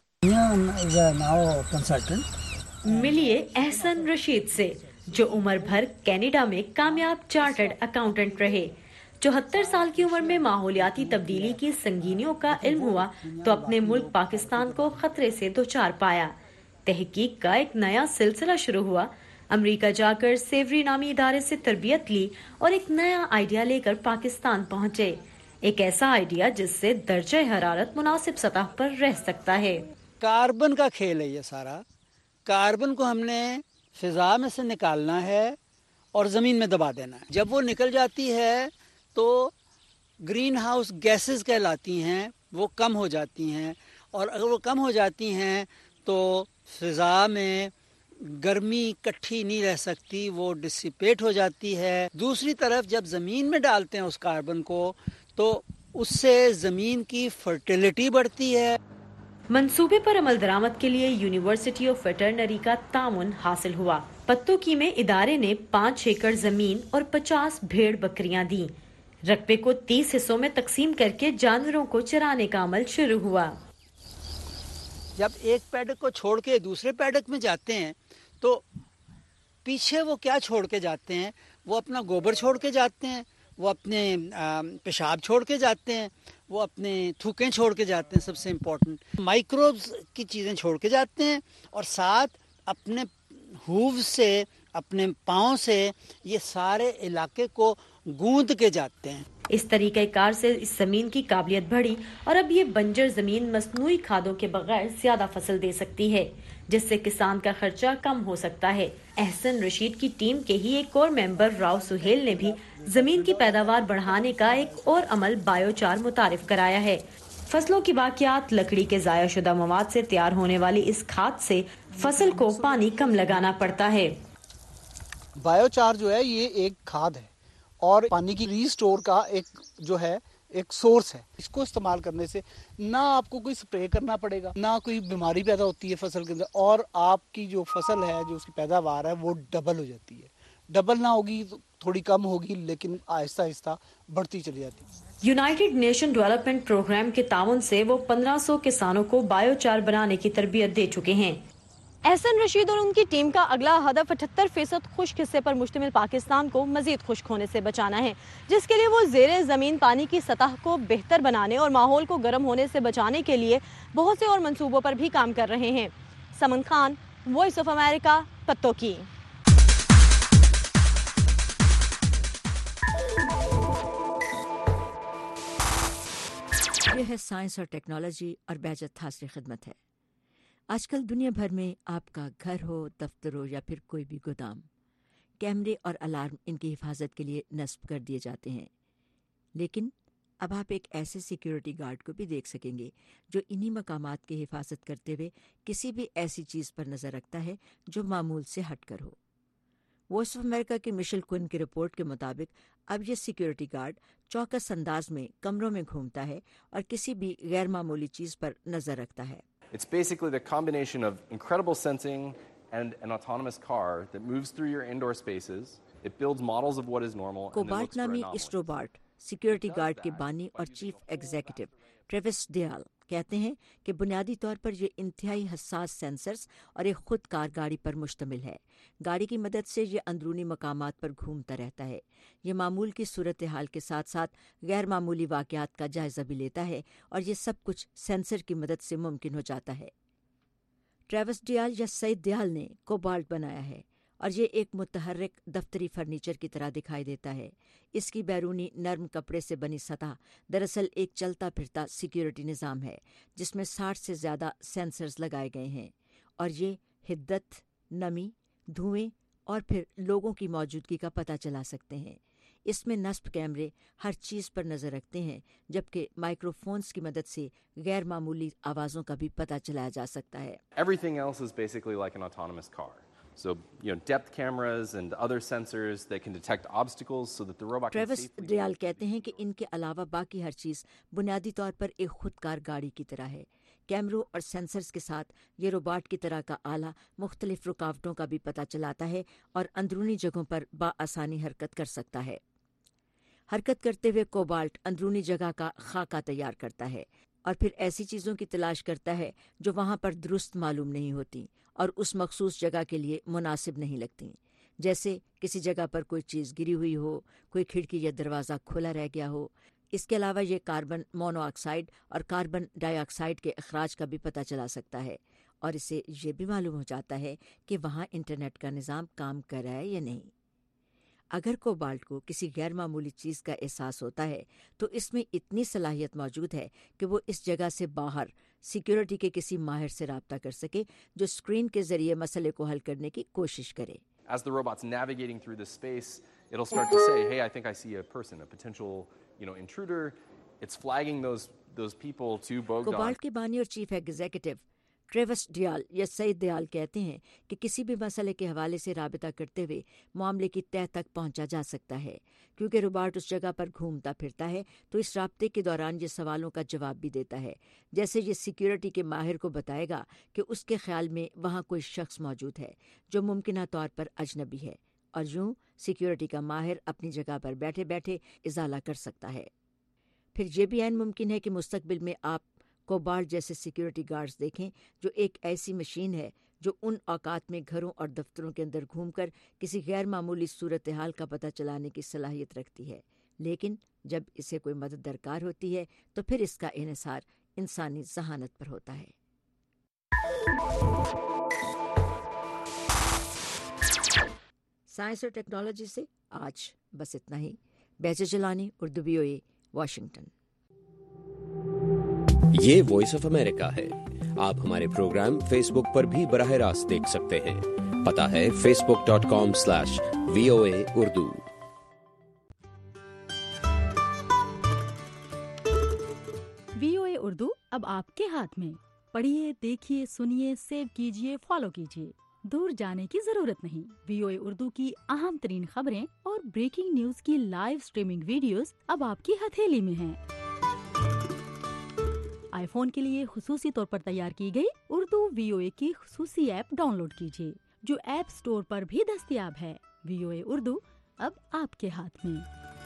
ملیے احسن رشید سے جو عمر بھر کینیڈا میں کامیاب چارٹرڈ اکاؤنٹنٹ رہے. چوہتر سال کی عمر میں ماحولیاتی تبدیلی کی سنگینیوں کا علم ہوا تو اپنے ملک پاکستان کو خطرے سے دوچار پایا. تحقیق کا ایک نیا سلسلہ شروع ہوا. امریکہ جا کر سیوری نامی ادارے سے تربیت لی اور ایک نیا آئیڈیا لے کر پاکستان پہنچے. ایک ایسا آئیڈیا جس سے درجہ حرارت مناسب سطح پر رہ سکتا ہے. کاربن کا کھیل ہے یہ سارا. کاربن کو ہم نے فضا میں سے نکالنا ہے اور زمین میں دبا دینا ہے. جب وہ نکل جاتی ہے تو گرین ہاؤس گیسز کہلاتی ہیں، وہ کم ہو جاتی ہیں، اور اگر وہ کم ہو جاتی ہیں تو فضا میں گرمی کٹھی نہیں رہ سکتی، وہ ڈسیپیٹ ہو جاتی ہے. دوسری طرف جب زمین میں ڈالتے ہیں اس کاربن کو تو اس سے زمین کی فرٹیلیٹی بڑھتی ہے. منصوبے پر عمل درآمد کے لیے یونیورسٹی آف ویٹرنری کا تعاون حاصل ہوا. پتوکی میں ادارے نے پانچ ایکڑ زمین اور پچاس بھیڑ بکریاں دیں. رقبے کو تیس حصوں میں تقسیم کر کے جانوروں کو چرانے کا عمل شروع ہوا. جب ایک پیڈک کو چھوڑ کے دوسرے پیڈک میں جاتے ہیں تو پیچھے وہ کیا چھوڑ کے جاتے ہیں؟ وہ اپنا گوبر چھوڑ کے جاتے ہیں، وہ اپنے پیشاب چھوڑ کے جاتے ہیں، وہ اپنے تھوکیں چھوڑ کے جاتے ہیں. سب سے امپورٹنٹ مائکروبز کی چیزیں چھوڑ کے جاتے ہیں، اور ساتھ اپنے ہوو سے، اپنے پاؤں سے یہ سارے علاقے کو گوند کے جاتے ہیں. اس طریقہ کار سے اس زمین کی قابلیت بڑھی اور اب یہ بنجر زمین مصنوعی کھادوں کے بغیر زیادہ فصل دے سکتی ہے، جس سے کسان کا خرچہ کم ہو سکتا ہے. احسن رشید کی ٹیم کے ہی ایک اور ممبر راؤ سہیل نے بھی زمین کی پیداوار بڑھانے کا ایک اور عمل بایو چار متعارف کرایا ہے. فصلوں کی باقیات، لکڑی کے ضائع شدہ مواد سے تیار ہونے والی اس کھاد سے فصل کو پانی کم لگانا پڑتا ہے. بایو چار جو ہے یہ ایک کھاد ہے اور پانی کی ری سٹور کا ایک جو ہے ایک سورس ہے. اس کو استعمال کرنے سے نہ آپ کو کوئی سپرے کرنا پڑے گا، نہ کوئی بیماری پیدا ہوتی ہے فصل کے اندر، اور آپ کی جو فصل ہے، جو اس کی پیداوار ہے، وہ ڈبل ہو جاتی ہے. ڈبل نہ ہوگی تو تھوڑی کم ہوگی، لیکن آہستہ آہستہ بڑھتی چلی جاتی ہے. یونائیٹڈ نیشن ڈیولپمنٹ پروگرام کے تعاون سے وہ پندرہ سو کسانوں کو بایو چار بنانے کی تربیت دے چکے ہیں. احسن رشید اور ان کی ٹیم کا اگلا ہدف اٹھہتر فیصد خشک حصے پر مشتمل پاکستان کو مزید خشک ہونے سے بچانا ہے، جس کے لیے وہ زیر زمین پانی کی سطح کو بہتر بنانے اور ماحول کو گرم ہونے سے بچانے کے لیے بہت سے اور منصوبوں پر بھی کام کر رہے ہیں. Saman Khan, voice of America, Pattoki. یہ ہے سائنس اور ٹیکنالوجی اور بہجت حاصل خدمت ہے۔ آج کل دنیا بھر میں آپ کا گھر ہو، دفتر ہو یا پھر کوئی بھی گودام، کیمرے اور الارم ان کی حفاظت کے لیے نصب کر دیے جاتے ہیں، لیکن اب آپ ایک ایسے سیکیورٹی گارڈ کو بھی دیکھ سکیں گے جو انہی مقامات کی حفاظت کرتے ہوئے کسی بھی ایسی چیز پر نظر رکھتا ہے جو معمول سے ہٹ کر ہو۔ وائس آف امریکہ کی مشل کوئن کی رپورٹ کے مطابق اب یہ سیکیورٹی گارڈ چوکس انداز میں کمروں میں گھومتا ہے اور کسی بھی غیر معمولی چیز پر نظر رکھتا ہے۔ It's basically the combination of incredible sensing and an autonomous car that moves through your indoor spaces. It builds models of what is normal and then Cobalt looks for نامی anomalies. اس روباٹ سیکیورٹی گارڈ کے بانی اور چیف ایگزیکٹو ٹریوس ڈیال کہتے ہیں کہ بنیادی طور پر یہ انتہائی حساس سینسرز اور ایک خود کار گاڑی پر مشتمل ہے۔ گاڑی کی مدد سے یہ اندرونی مقامات پر گھومتا رہتا ہے۔ یہ معمول کی صورتحال کے ساتھ ساتھ غیر معمولی واقعات کا جائزہ بھی لیتا ہے اور یہ سب کچھ سینسر کی مدد سے ممکن ہو جاتا ہے۔ ٹریوس ڈیال یا سعید دیال نے کوبالٹ بنایا ہے اور یہ ایک متحرک دفتری فرنیچر کی طرح دکھائی دیتا ہے۔ اس کی بیرونی نرم کپڑے سے بنی سطح دراصل ایک چلتا پھرتا سیکیورٹی نظام ہے جس میں ساٹھ سے زیادہ سینسرز لگائے گئے ہیں اور یہ حدت، نمی، دھوئیں اور پھر لوگوں کی موجودگی کا پتہ چلا سکتے ہیں۔ اس میں نصب کیمرے ہر چیز پر نظر رکھتے ہیں، جبکہ مائکرو فونز کی مدد سے غیر معمولی آوازوں کا بھی پتہ چلایا جا سکتا ہے۔ Everything else is basically like an autonomous car. So, you know, depth cameras and other sensors that can detect obstacles so that the robot can traverse safely... Deyle کہتے ہیں کہ ان کے علاوہ باقی ہر چیز بنیادی طور پر ایک خود کار گاڑی کی طرح ہے۔ کیمروں اور سینسرز کے ساتھ یہ روباٹ کی طرح کا آلہ مختلف رکاوٹوں کا بھی پتہ چلاتا ہے اور اندرونی جگہوں پر بآسانی حرکت کر سکتا ہے۔ حرکت کرتے ہوئے کوبالٹ اندرونی جگہ کا خاکہ تیار کرتا ہے اور پھر ایسی چیزوں کی تلاش کرتا ہے جو وہاں پر درست معلوم نہیں ہوتی اور اس مخصوص جگہ کے لیے مناسب نہیں لگتی، جیسے کسی جگہ پر کوئی چیز گری ہوئی ہو، کوئی کھڑکی یا دروازہ کھلا رہ گیا ہو۔ اس کے علاوہ یہ کاربن مونو آکسائڈ اور کاربن ڈائی آکسائڈ کے اخراج کا بھی پتہ چلا سکتا ہے اور اسے یہ بھی معلوم ہو جاتا ہے کہ وہاں انٹرنیٹ کا نظام کام کر رہا ہے یا نہیں۔ اگر کوبالٹ کو کسی غیر معمولی چیز کا احساس ہوتا ہے تو اس میں اتنی صلاحیت موجود ہے کہ وہ اس جگہ سے باہر سیکیورٹی کے کسی ماہر سے رابطہ کر سکے جو اسکرین کے ذریعے مسئلے کو حل کرنے کی کوشش کرے۔ As the robot's navigating through this space, it'll start to say, hey, I think I see a person, a potential, you know, intruder. It's flagging those those people to Bogdan. Cobalt کے بانی اور چیف ایگزیکٹو ٹریوس ڈیال یا سعید دیال کہتے ہیں کہ کسی بھی مسئلے کے حوالے سے رابطہ کرتے ہوئے معاملے کی تہہ تک پہنچا جا سکتا ہے۔ کیونکہ روباٹ اس جگہ پر گھومتا پھرتا ہے تو اس رابطے کے دوران یہ سوالوں کا جواب بھی دیتا ہے، جیسے یہ سیکیورٹی کے ماہر کو بتائے گا کہ اس کے خیال میں وہاں کوئی شخص موجود ہے جو ممکنہ طور پر اجنبی ہے، اور یوں سیکیورٹی کا ماہر اپنی جگہ پر بیٹھے بیٹھے ازالہ کر سکتا ہے۔ پھر یہ بھی عین ممکن ہے کہ مستقبل میں آپ کوبالٹ جیسے سیکیورٹی گارڈز دیکھیں جو ایک ایسی مشین ہے جو ان اوقات میں گھروں اور دفتروں کے اندر گھوم کر کسی غیر معمولی صورتحال کا پتہ چلانے کی صلاحیت رکھتی ہے، لیکن جب اسے کوئی مدد درکار ہوتی ہے تو پھر اس کا انحصار انسانی ذہانت پر ہوتا ہے۔ سائنس اور ٹیکنالوجی سے آج بس اتنا ہی۔ Bahjat Jilani, Urdu V O A, Washington. یہ وائس آف امریکہ ہے۔ آپ ہمارے پروگرام فیس بک پر بھی براہ راست دیکھ سکتے ہیں۔ پتہ ہے Facebook dot com slash V O A Urdu. V O A Urdu اب آپ کے ہاتھ میں۔ پڑھیے، دیکھیے، سنیے، سیو کیجیے، فالو کیجیے۔ دور جانے کی ضرورت نہیں۔ وی او اے اردو کی اہم ترین خبریں اور بریکنگ نیوز کی لائیو سٹریمنگ ویڈیوز اب آپ کی ہتھیلی میں ہیں۔ آئی فون کے لیے خصوصی طور پر تیار کی گئی اردو وی او اے کی خصوصی ایپ ڈاؤن لوڈ کیجیے جو ایپ سٹور پر بھی دستیاب ہے۔ وی او اے اردو اب آپ کے ہاتھ میں۔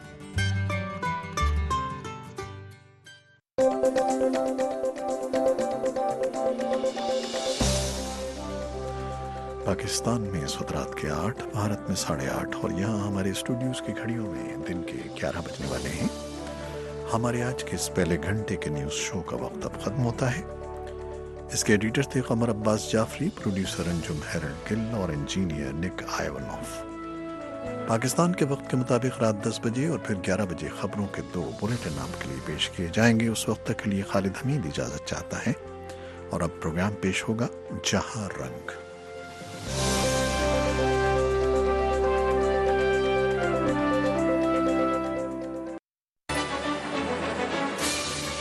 پاکستان میں اس وقت رات کے آٹھ، بھارت میں ساڑھے آٹھ اور یہاں ہمارے اسٹوڈیوز کی گھڑیوں میں دن کے گیارہ بجنے والے ہیں۔ ہمارے آج کے اس پہلے گھنٹے کے نیوز شو کا وقت اب ختم ہوتا ہے۔ اس کے ایڈیٹر تھے قمر عباس جعفری، پروڈیوسر انجم ہیرلڈ گل اور انجینئر نک آئیونوف۔ پاکستان کے وقت کے مطابق رات دس بجے اور پھر گیارہ بجے خبروں کے دو بلیٹن آپ کے لیے پیش کیے جائیں گے. اس وقت تک کے لیے خالد حمید اجازت چاہتا ہے اور اب پروگرام پیش ہوگا جہاں رنگ.